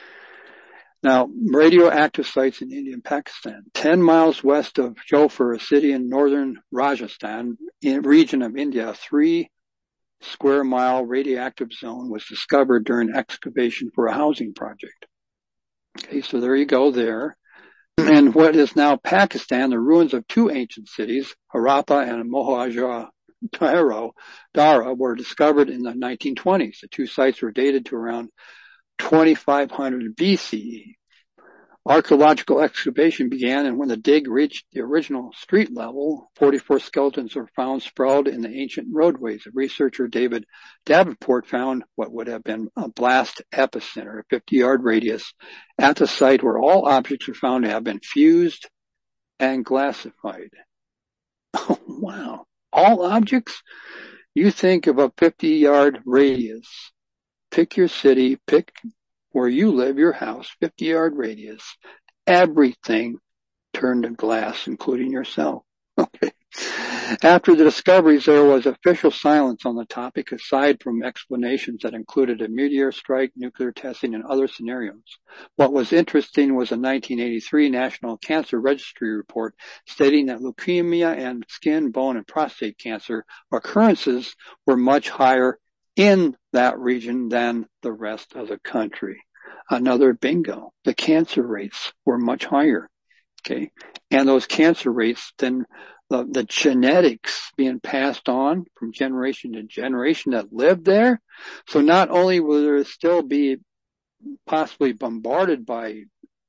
Now, radioactive sites in India and Pakistan. Ten miles west of Jodhpur, a city in northern Rajasthan, in region of India, a three square mile radioactive zone was discovered during excavation for a housing project. Okay, so there you go there. And what is now Pakistan, the ruins of two ancient cities, Harappa and Mohenjo Daro, were discovered in the nineteen twenties. The two sites were dated to around twenty-five hundred B C E. Archaeological excavation began, and when the dig reached the original street level, forty-four skeletons were found sprawled in the ancient roadways. Researcher David Davenport found what would have been a blast epicenter, a fifty-yard radius, at the site where all objects were found to have been fused and glassified. Oh, wow. All objects? You think of a fifty-yard radius pick your city, pick where you live, your house, fifty yard radius, everything turned to glass, including yourself. Okay. After the discoveries, there was official silence on the topic, aside from explanations that included a meteor strike, nuclear testing, and other scenarios. What was interesting was a nineteen eighty-three National Cancer Registry report stating that leukemia and skin, bone, and prostate cancer occurrences were much higher in that region than the rest of the country. Another bingo. The cancer rates were much higher. Okay. And those cancer rates, then the, the genetics being passed on from generation to generation that lived there. So not only will there still be possibly bombarded by,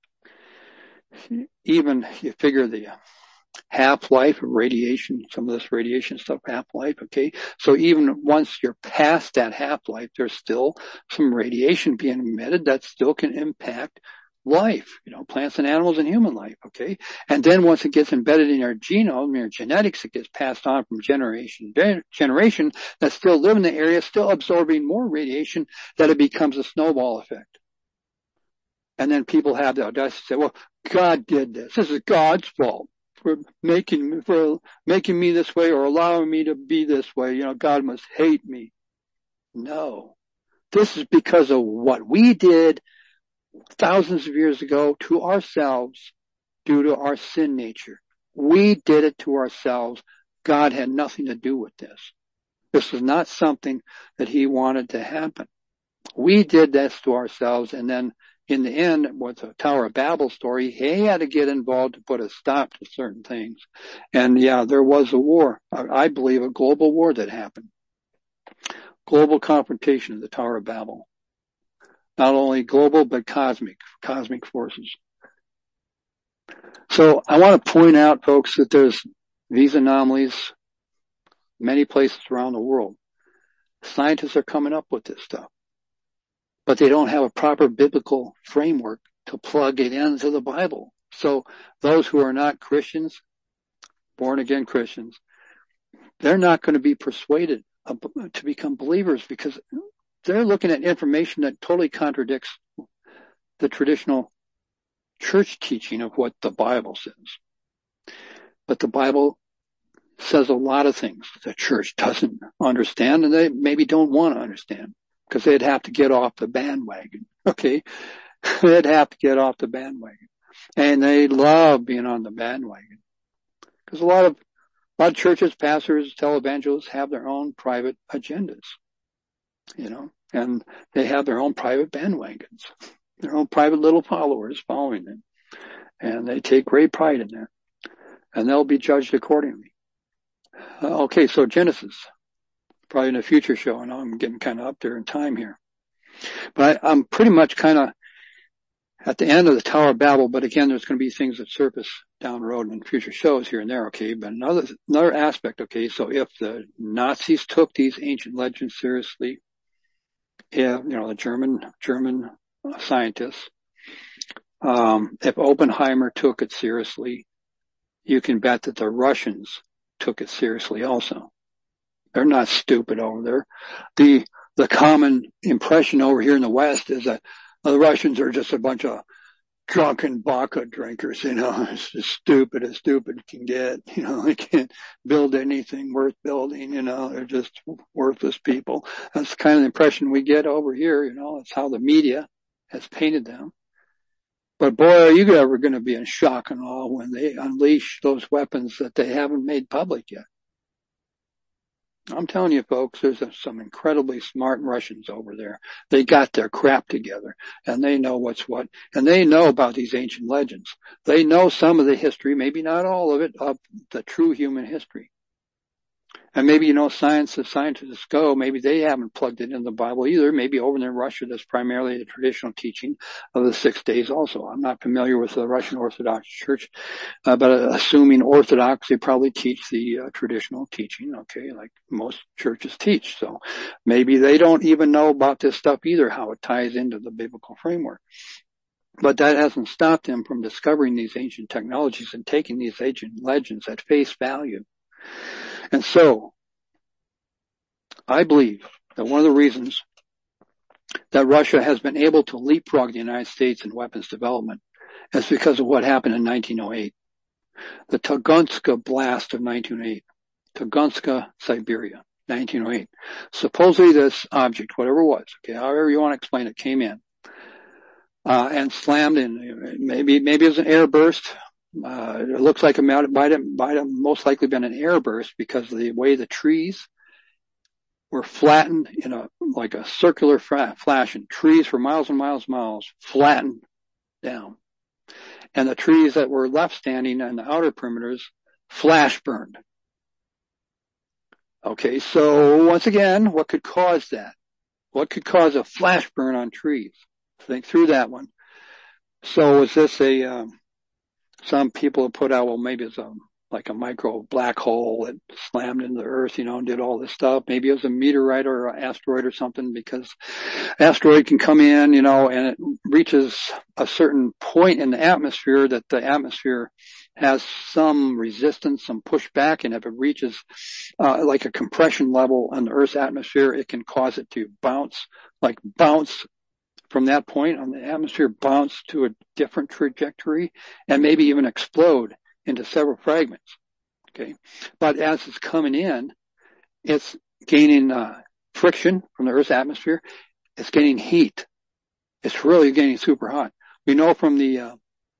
even you figure the half-life of radiation, some of this radiation stuff, half-life, okay? So even once you're past that half-life, there's still some radiation being emitted that still can impact life, you know, plants and animals and human life, okay? And then once it gets embedded in your genome, your genetics, it gets passed on from generation to generation that still live in the area, still absorbing more radiation, that it becomes a snowball effect. And then people have the audacity to say, well, God did this. This is God's fault for making, for making me this way or allowing me to be this way. You know, God must hate me. No. This is because of what we did thousands of years ago to ourselves due to our sin nature. We did it to ourselves. God had nothing to do with this. This was not something that he wanted to happen. We did this to ourselves, and then in the end, with the Tower of Babel story, he had to get involved to put a stop to certain things. And yeah, there was a war. I believe a global war that happened. Global confrontation of the Tower of Babel. Not only global, but cosmic, cosmic forces. So I want to point out, folks, that there's these anomalies many places around the world. Scientists are coming up with this stuff, but they don't have a proper biblical framework to plug it into the Bible. So those who are not Christians, born again Christians, they're not going to be persuaded to become believers because they're looking at information that totally contradicts the traditional church teaching of what the Bible says. But the Bible says a lot of things the church doesn't understand, and they maybe don't want to understand because they'd have to get off the bandwagon. Okay? They'd have to get off the bandwagon. And they love being on the bandwagon. Because a lot of, a lot of churches, pastors, televangelists have their own private agendas. You know, and they have their own private bandwagons, their own private little followers following them. And they take great pride in that. And they'll be judged accordingly. Uh, okay, so Genesis, probably in a future show. I know I'm getting kind of up there in time here. But I, I'm pretty much kind of at the end of the Tower of Babel, but again, there's going to be things that surface down the road in future shows here and there, okay? But another, another aspect, okay, so if the Nazis took these ancient legends seriously, yeah, you know, the German, German scientists. Um, if Oppenheimer took it seriously, you can bet that the Russians took it seriously also. They're not stupid over there. The, the common impression over here in the West is that the Russians are just a bunch of drunken vodka drinkers, you know, it's as stupid as stupid can get, you know, they can't build anything worth building, you know, they're just worthless people. That's kind of the impression we get over here, you know, it's how the media has painted them. But boy, are you ever going to be in shock and awe when they unleash those weapons that they haven't made public yet. I'm telling you, folks, there's some incredibly smart Russians over there. They got their crap together, and they know what's what, and they know about these ancient legends. They know some of the history, maybe not all of it, of the true human history. And maybe, you know, science, as scientists go, maybe they haven't plugged it in the Bible either. Maybe over in Russia, that's primarily the traditional teaching of the six days also. I'm not familiar with the Russian Orthodox Church, uh, but uh, assuming Orthodox, they probably teach the uh, traditional teaching, okay, like most churches teach. So maybe they don't even know about this stuff either, how it ties into the biblical framework. But that hasn't stopped them from discovering these ancient technologies and taking these ancient legends at face value. And so, I believe that one of the reasons that Russia has been able to leapfrog the United States in weapons development is because of what happened in nineteen oh eight. The Tunguska blast of nineteen oh eight. Tunguska, Siberia, nineteen oh eight. Supposedly this object, whatever it was, okay, however you want to explain it, came in uh, and slammed in. Maybe maybe it was an air burst. Uh, it looks like it might have, might have most likely been an air burst because of the way the trees were flattened in a like a circular flash, and trees for miles and miles and miles flattened down. And the trees that were left standing on the outer perimeters flash burned. Okay, so once again, what could cause that? What could cause a flash burn on trees? Think through that one. So was this a, um, some people have put out, well, maybe it's a, like a micro black hole that slammed into the earth, you know, and did all this stuff. Maybe it was a meteorite or an asteroid or something, because asteroid can come in, you know, and it reaches a certain point in the atmosphere that the atmosphere has some resistance, some pushback, and if it reaches uh, like a compression level on the Earth's atmosphere, it can cause it to bounce, like bounce from that point on the atmosphere, bounce to a different trajectory, and maybe even explode into several fragments. Okay, but as it's coming in, it's gaining uh, friction from the Earth's atmosphere. It's gaining heat. It's really getting super hot. We know from the uh,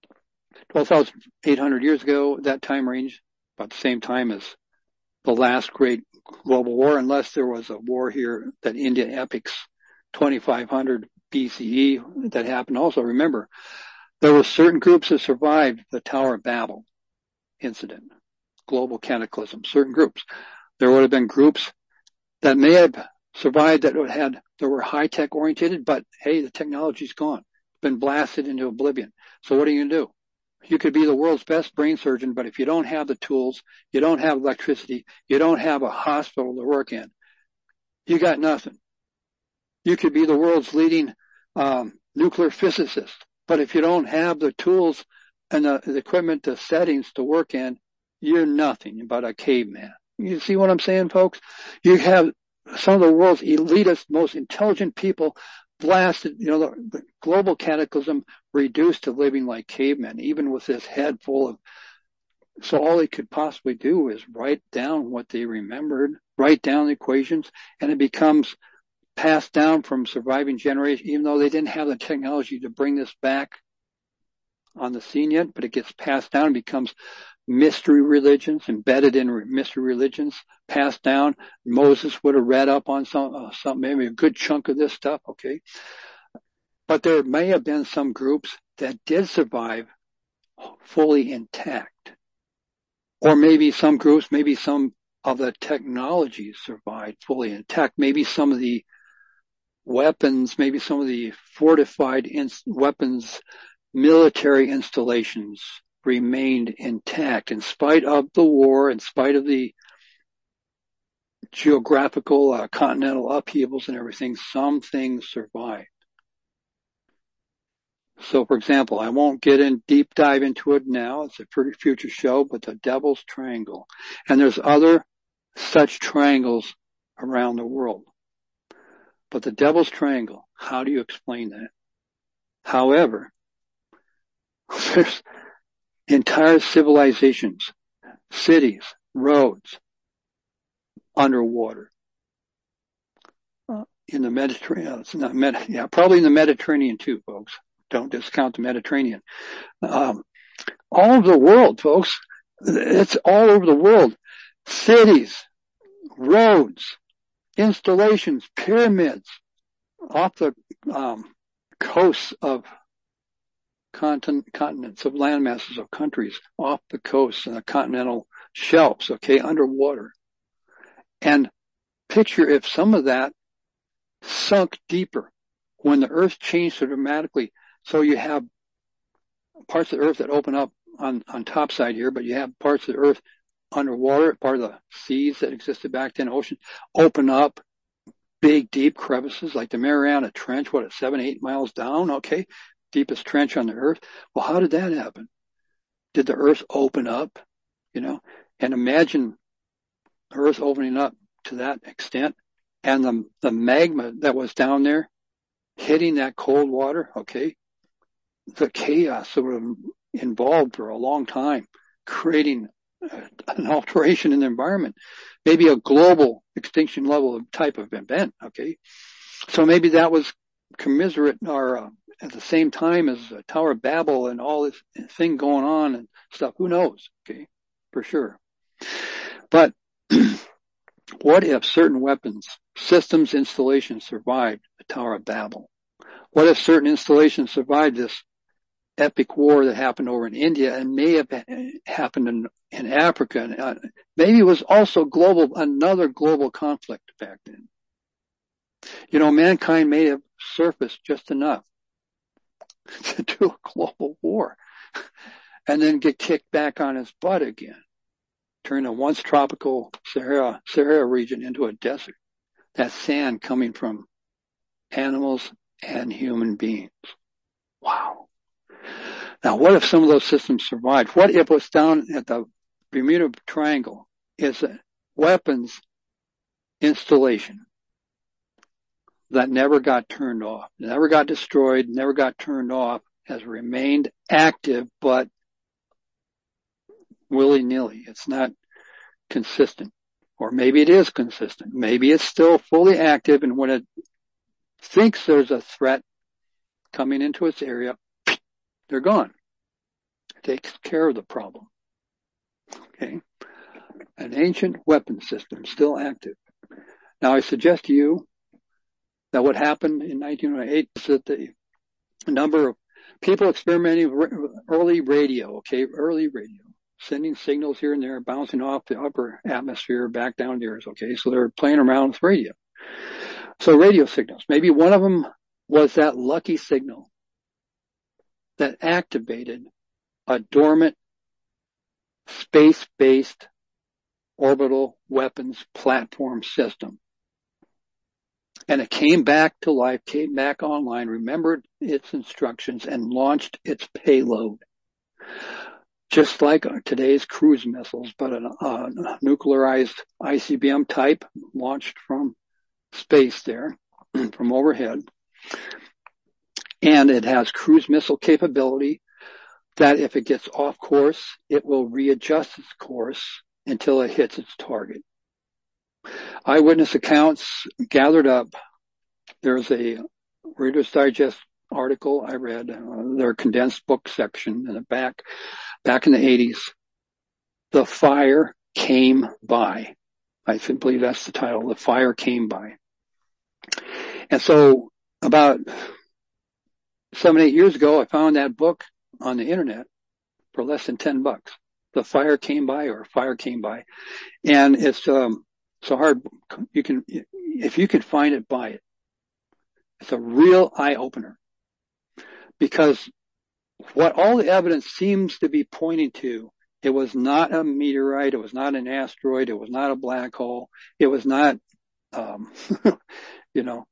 twelve thousand eight hundred years ago, that time range, about the same time as the last great global war, unless there was a war here that India epics twenty-five hundred B C E that happened. Also, remember, there were certain groups that survived the Tower of Babel incident, global cataclysm, certain groups. There would have been groups that may have survived that would had, that were high-tech oriented, but hey, the technology's gone, been blasted into oblivion. So what are you going to do? You could be the world's best brain surgeon, but if you don't have the tools, you don't have electricity, you don't have a hospital to work in, you got nothing. You could be the world's leading um, nuclear physicist, but if you don't have the tools and the, the equipment, the settings to work in, you're nothing but a caveman. You see what I'm saying, folks? You have some of the world's elitist, most intelligent people blasted, you know, the, the global cataclysm reduced to living like cavemen, even with this head full of, so all they could possibly do is write down what they remembered, write down the equations, and it becomes passed down from surviving generations, even though they didn't have the technology to bring this back on the scene yet, but it gets passed down and becomes mystery religions, embedded in mystery religions, passed down. Moses would have read up on some, uh, some, maybe a good chunk of this stuff, okay? But there may have been some groups that did survive fully intact. Or maybe some groups, maybe some of the technologies survived fully intact. Maybe some of the weapons, maybe some of the fortified in- weapons, military installations remained intact in spite of the war, in spite of the geographical, uh, continental upheavals and everything. Some things survived. So, for example, I won't get in deep dive into it now. It's a pretty future show, but the Devil's Triangle. And there's other such triangles around the world. But the Devil's Triangle, how do you explain that? However, there's entire civilizations, cities, roads, underwater. Uh, in the Mediterranean, it's not Med- yeah, probably in the Mediterranean too, folks. Don't discount the Mediterranean. Um, all over the world, folks. It's all over the world. Cities, roads, installations, pyramids, off the um, coasts of continent, continents, of landmasses of countries, off the coasts and the continental shelves, okay, underwater. And picture if some of that sunk deeper when the earth changed so dramatically. So you have parts of the earth that open up on, on top side here, but you have parts of the earth underwater, part of the seas that existed back then, ocean, open up, big, deep crevices like the Mariana Trench, what, seven, eight miles down, okay? Deepest trench on the earth. Well, how did that happen? Did the earth open up, you know? And imagine the earth opening up to that extent, and the, the magma that was down there hitting that cold water, okay, the chaos that would have involved for a long time, creating an alteration in the environment, maybe a global extinction level type of event, okay? So maybe that was commiserate or uh, at the same time as the Tower of Babel and all this thing going on and stuff. Who knows, okay, for sure. But what if certain weapons, systems, installations survived the Tower of Babel? What if certain installations survived this epic war that happened over in India and may have happened in, in Africa? And uh, maybe it was also global, another global conflict back then. You know, mankind may have surfaced just enough to do a global war and then get kicked back on his butt again. Turn a once tropical Sahara, Sahara region into a desert. That sand coming from animals and human beings. Wow. Now, what if some of those systems survived? What if what's down at the Bermuda Triangle is a weapons installation that never got turned off, never got destroyed, never got turned off, has remained active, but willy-nilly. It's not consistent. Or maybe it is consistent. Maybe it's still fully active, and when it thinks there's a threat coming into its area, they're gone. It takes care of the problem. Okay? An ancient weapon system still active. Now, I suggest to you that what happened in nineteen oh eight is that the number of people experimenting with early radio, okay, early radio, sending signals here and there, bouncing off the upper atmosphere back down to Earth, okay, so they're playing around with radio. So radio signals, maybe one of them was that lucky signal that activated a dormant space-based orbital weapons platform system. And it came back to life, came back online, remembered its instructions, and launched its payload. Just like today's cruise missiles, but a, a nuclearized I C B M type launched from space there, from overhead. And it has cruise missile capability that if it gets off course, it will readjust its course until it hits its target. Eyewitness accounts gathered up. There's a Reader's Digest article I read, uh, their condensed book section in the back, back in the eighties. The Fire Came By. I believe that's the title. The Fire Came By. And so about seven, eight years ago, I found that book on the internet for less than ten bucks. The Fire Came By, or Fire Came By. And it's, um, so hard. You can, if you can find it, buy it. It's a real eye opener, because what all the evidence seems to be pointing to, it was not a meteorite. It was not an asteroid. It was not a black hole. It was not, um, you know,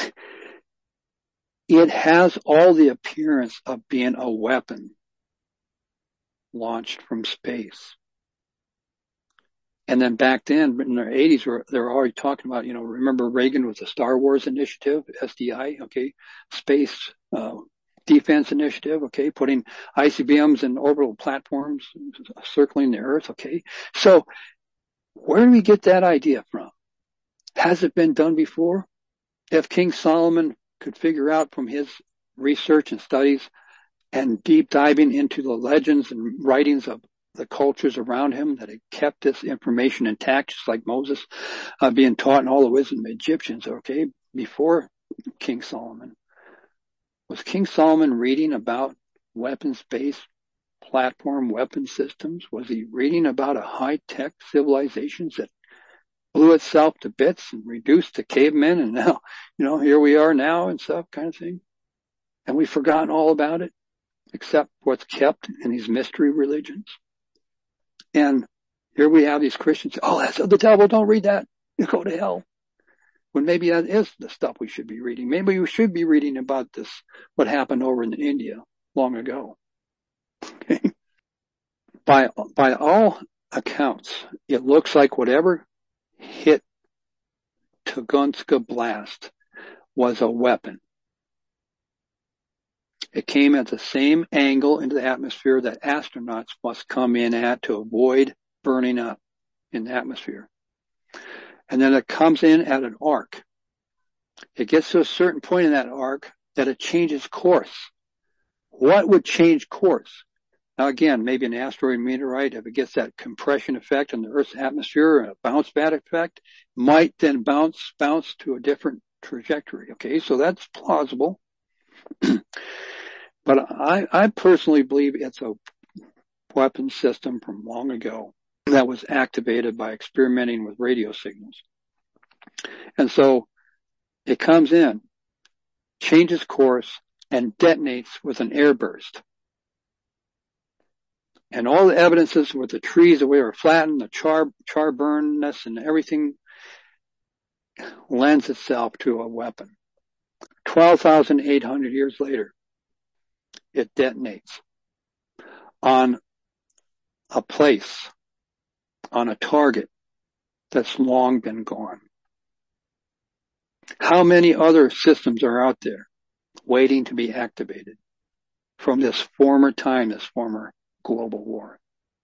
it has all the appearance of being a weapon launched from space. And then back then, in the eighties, they were already talking about, you know, remember Reagan with the Star Wars Initiative, S D I, okay, Space uh, Defense Initiative, okay, putting I C B Ms and orbital platforms circling the Earth, okay. So where do we get that idea from? Has it been done before? If King Solomon could figure out from his research and studies and deep diving into the legends and writings of the cultures around him that had kept this information intact, just like Moses uh, being taught in all the wisdom of Egyptians, okay, before King Solomon. Was King Solomon reading about weapons-based platform weapon systems? Was he reading about a high-tech civilization that blew itself to bits and reduced to cavemen, and now, you know, here we are now and stuff kind of thing? And we've forgotten all about it, except what's kept in these mystery religions. And here we have these Christians, oh, that's of the devil, don't read that, you go to hell. When maybe that is the stuff we should be reading. Maybe we should be reading about this, what happened over in India long ago. Okay. By, by all accounts, it looks like whatever hit Tunguska blast was a weapon. It came at the same angle into the atmosphere that astronauts must come in at to avoid burning up in the atmosphere. And then it comes in at an arc. It gets to a certain point in that arc that it changes course. What would change course? Now again, maybe an asteroid meteorite, if it gets that compression effect in the Earth's atmosphere, a bounce back effect, might then bounce, bounce to a different trajectory. Okay, so that's plausible. But I, I personally believe it's a weapon system from long ago that was activated by experimenting with radio signals. And so it comes in, changes course, and detonates with an airburst. And all the evidences with the trees, the way they were flattened, the char, char burnness and everything lends itself to a weapon. twelve thousand eight hundred years later, it detonates on a place, on a target that's long been gone. How many other systems are out there waiting to be activated from this former time, this former global war?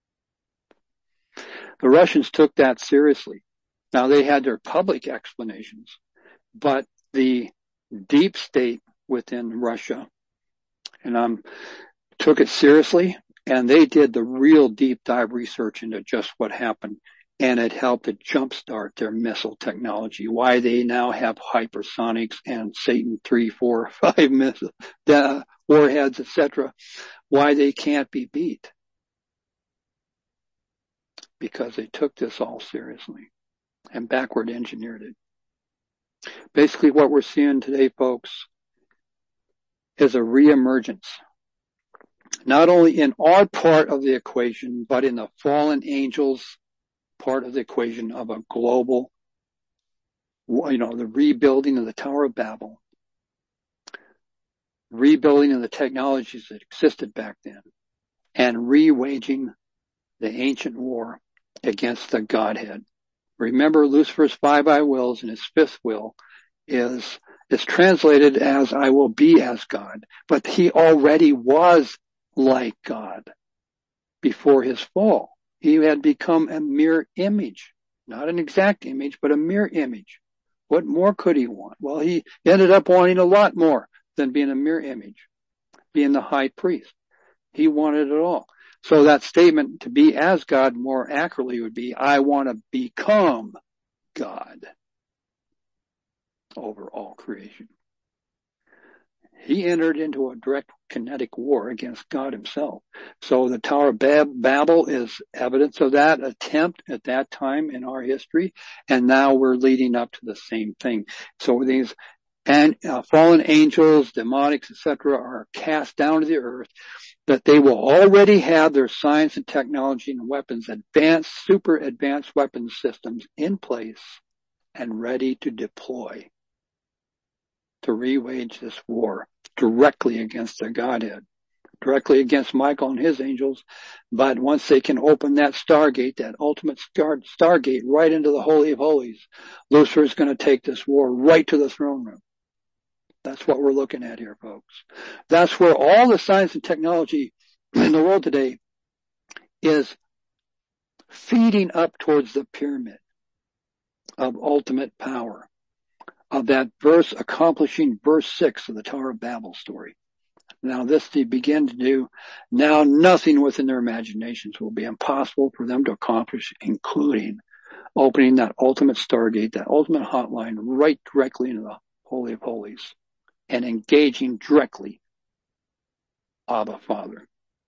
The Russians took that seriously. Now, they had their public explanations, but the deep state within Russia and um, took it seriously, and they did the real deep dive research into just what happened, and it helped to jumpstart their missile technology, why they now have hypersonics and Satan three, four, five missile, uh, warheads, et cetera, why they can't be beat. Because they took this all seriously and backward engineered it. Basically what we're seeing today, folks, is a reemergence. Not only in our part of the equation, but in the fallen angels part of the equation of a global, you know, the rebuilding of the Tower of Babel, rebuilding of the technologies that existed back then, and re-waging the ancient war against the Godhead. Remember, Lucifer's five I wills and his fifth will is, is translated as I will be as God, but he already was like God before his fall. He had become a mere image, not an exact image, but a mere image. What more could he want? Well, he ended up wanting a lot more than being a mere image, being the high priest. He wanted it all. So that statement, to be as God, more accurately would be, I want to become God over all creation. He entered into a direct kinetic war against God himself. So the Tower of Babel is evidence of that attempt at that time in our history, and now we're leading up to the same thing. So these and uh, fallen angels, demonics, et cetera, are cast down to the earth, that they will already have their science and technology and weapons, advanced, super advanced weapon systems in place and ready to deploy to re-wage this war directly against the Godhead, directly against Michael and his angels. But once they can open that Stargate, that ultimate star, Stargate right into the Holy of Holies, Lucifer is going to take this war right to the throne room. That's what we're looking at here, folks. That's where all the science and technology in the world today is feeding up towards the pyramid of ultimate power, of that verse accomplishing verse six of the Tower of Babel story. Now this they begin to do. Now nothing within their imaginations will be impossible for them to accomplish, including opening that ultimate Stargate, that ultimate hotline right directly into the Holy of Holies and engaging directly Abba Father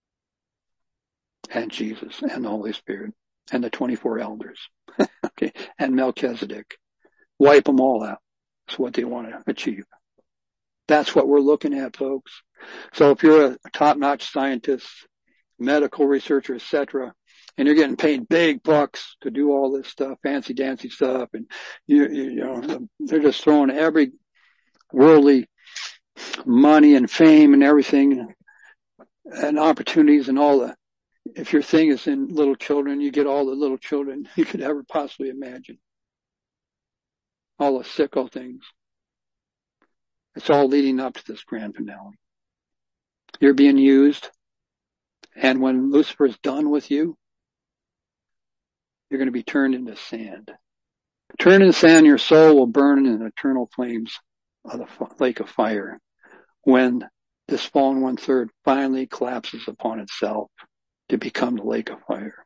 and Jesus and the Holy Spirit and the twenty-four elders, okay, and Melchizedek. Wipe them all out. That's what they want to achieve. That's what we're looking at, folks. So if you're a top-notch scientist, medical researcher, et cetera, and you're getting paid big bucks to do all this stuff, fancy dancy stuff, and you, you, you know, they're just throwing every worldly money and fame and everything and opportunities and all the, if your thing is in little children, you get all the little children you could ever possibly imagine. All the sickle things. It's all leading up to this grand finale. You're being used. And when Lucifer's done with you, you're going to be turned into sand. Turned into sand, your soul will burn in eternal flames of the lake of fire when this fallen one-third finally collapses upon itself to become the lake of fire.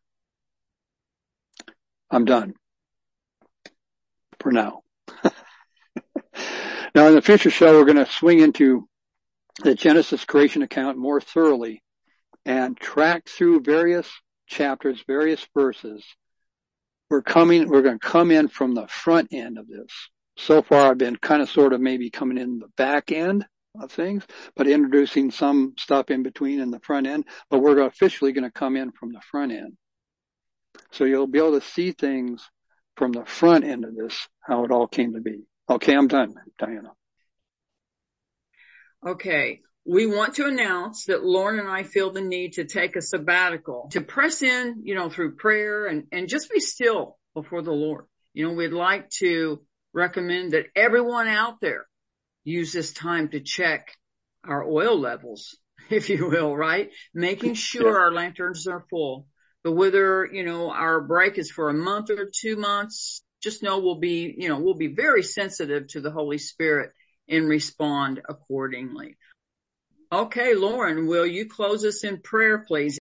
I'm done. For now. Now, in the future show, we're going to swing into the Genesis creation account more thoroughly and track through various chapters, various verses. We're coming, we're going to come in from the front end of this. So far, I've been kind of sort of maybe coming in the back end of things, but introducing some stuff in between in the front end. But we're officially going to come in from the front end. So you'll be able to see things from the front end of this, how it all came to be. Okay, I'm done, Diana. Okay. We want to announce that Lauren and I feel the need to take a sabbatical to press in, you know, through prayer and, and just be still before the Lord. You know, we'd like to recommend that everyone out there use this time to check our oil levels, if you will, right? Making sure yeah. our lanterns are full. But whether, you know, our break is for a month or two months, just know we'll be, you know, we'll be very sensitive to the Holy Spirit and respond accordingly. Okay, Lauren, will you close us in prayer, please?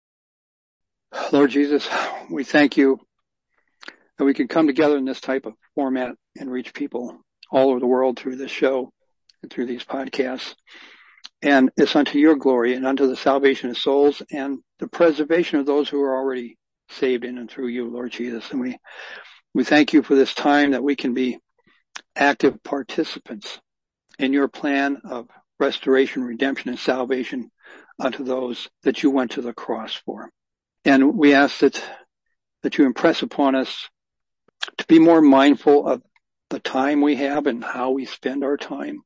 Lord Jesus, we thank you that we can come together in this type of format and reach people all over the world through this show and through these podcasts. And it's unto your glory and unto the salvation of souls and the preservation of those who are already saved in and through you, Lord Jesus. And we, we thank you for this time that we can be active participants in your plan of restoration, redemption, and salvation unto those that you went to the cross for. And we ask that, that you impress upon us to be more mindful of the time we have and how we spend our time,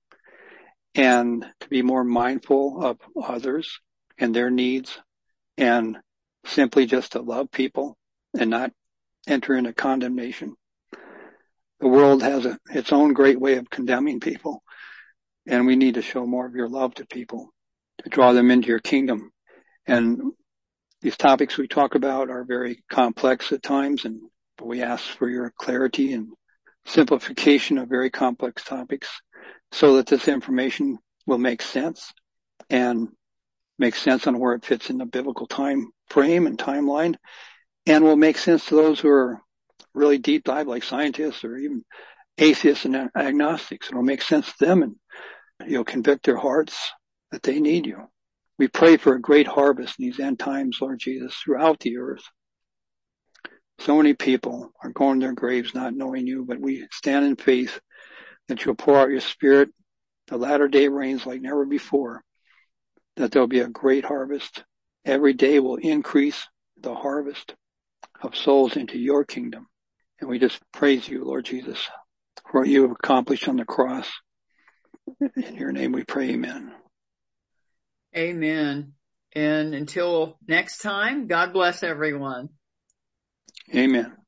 and to be more mindful of others and their needs, and simply just to love people and not enter into condemnation. The world has a, its own great way of condemning people, and we need to show more of your love to people, to draw them into your kingdom. And these topics we talk about are very complex at times, and we ask for your clarity and simplification of very complex topics so that this information will make sense and make sense on where it fits in the biblical time frame and timeline, and will make sense to those who are really deep dive like scientists or even atheists and agnostics. It will make sense to them, and you'll convict their hearts that they need you. We pray for a great harvest in these end times, Lord Jesus, throughout the earth. So many people are going to their graves not knowing you, but we stand in faith that you'll pour out your Spirit, the latter day rains like never before, that there'll be a great harvest. Every day will increase the harvest of souls into your kingdom. And we just praise you, Lord Jesus, for what you have accomplished on the cross. In your name we pray, amen. Amen. And until next time, God bless everyone. Amen.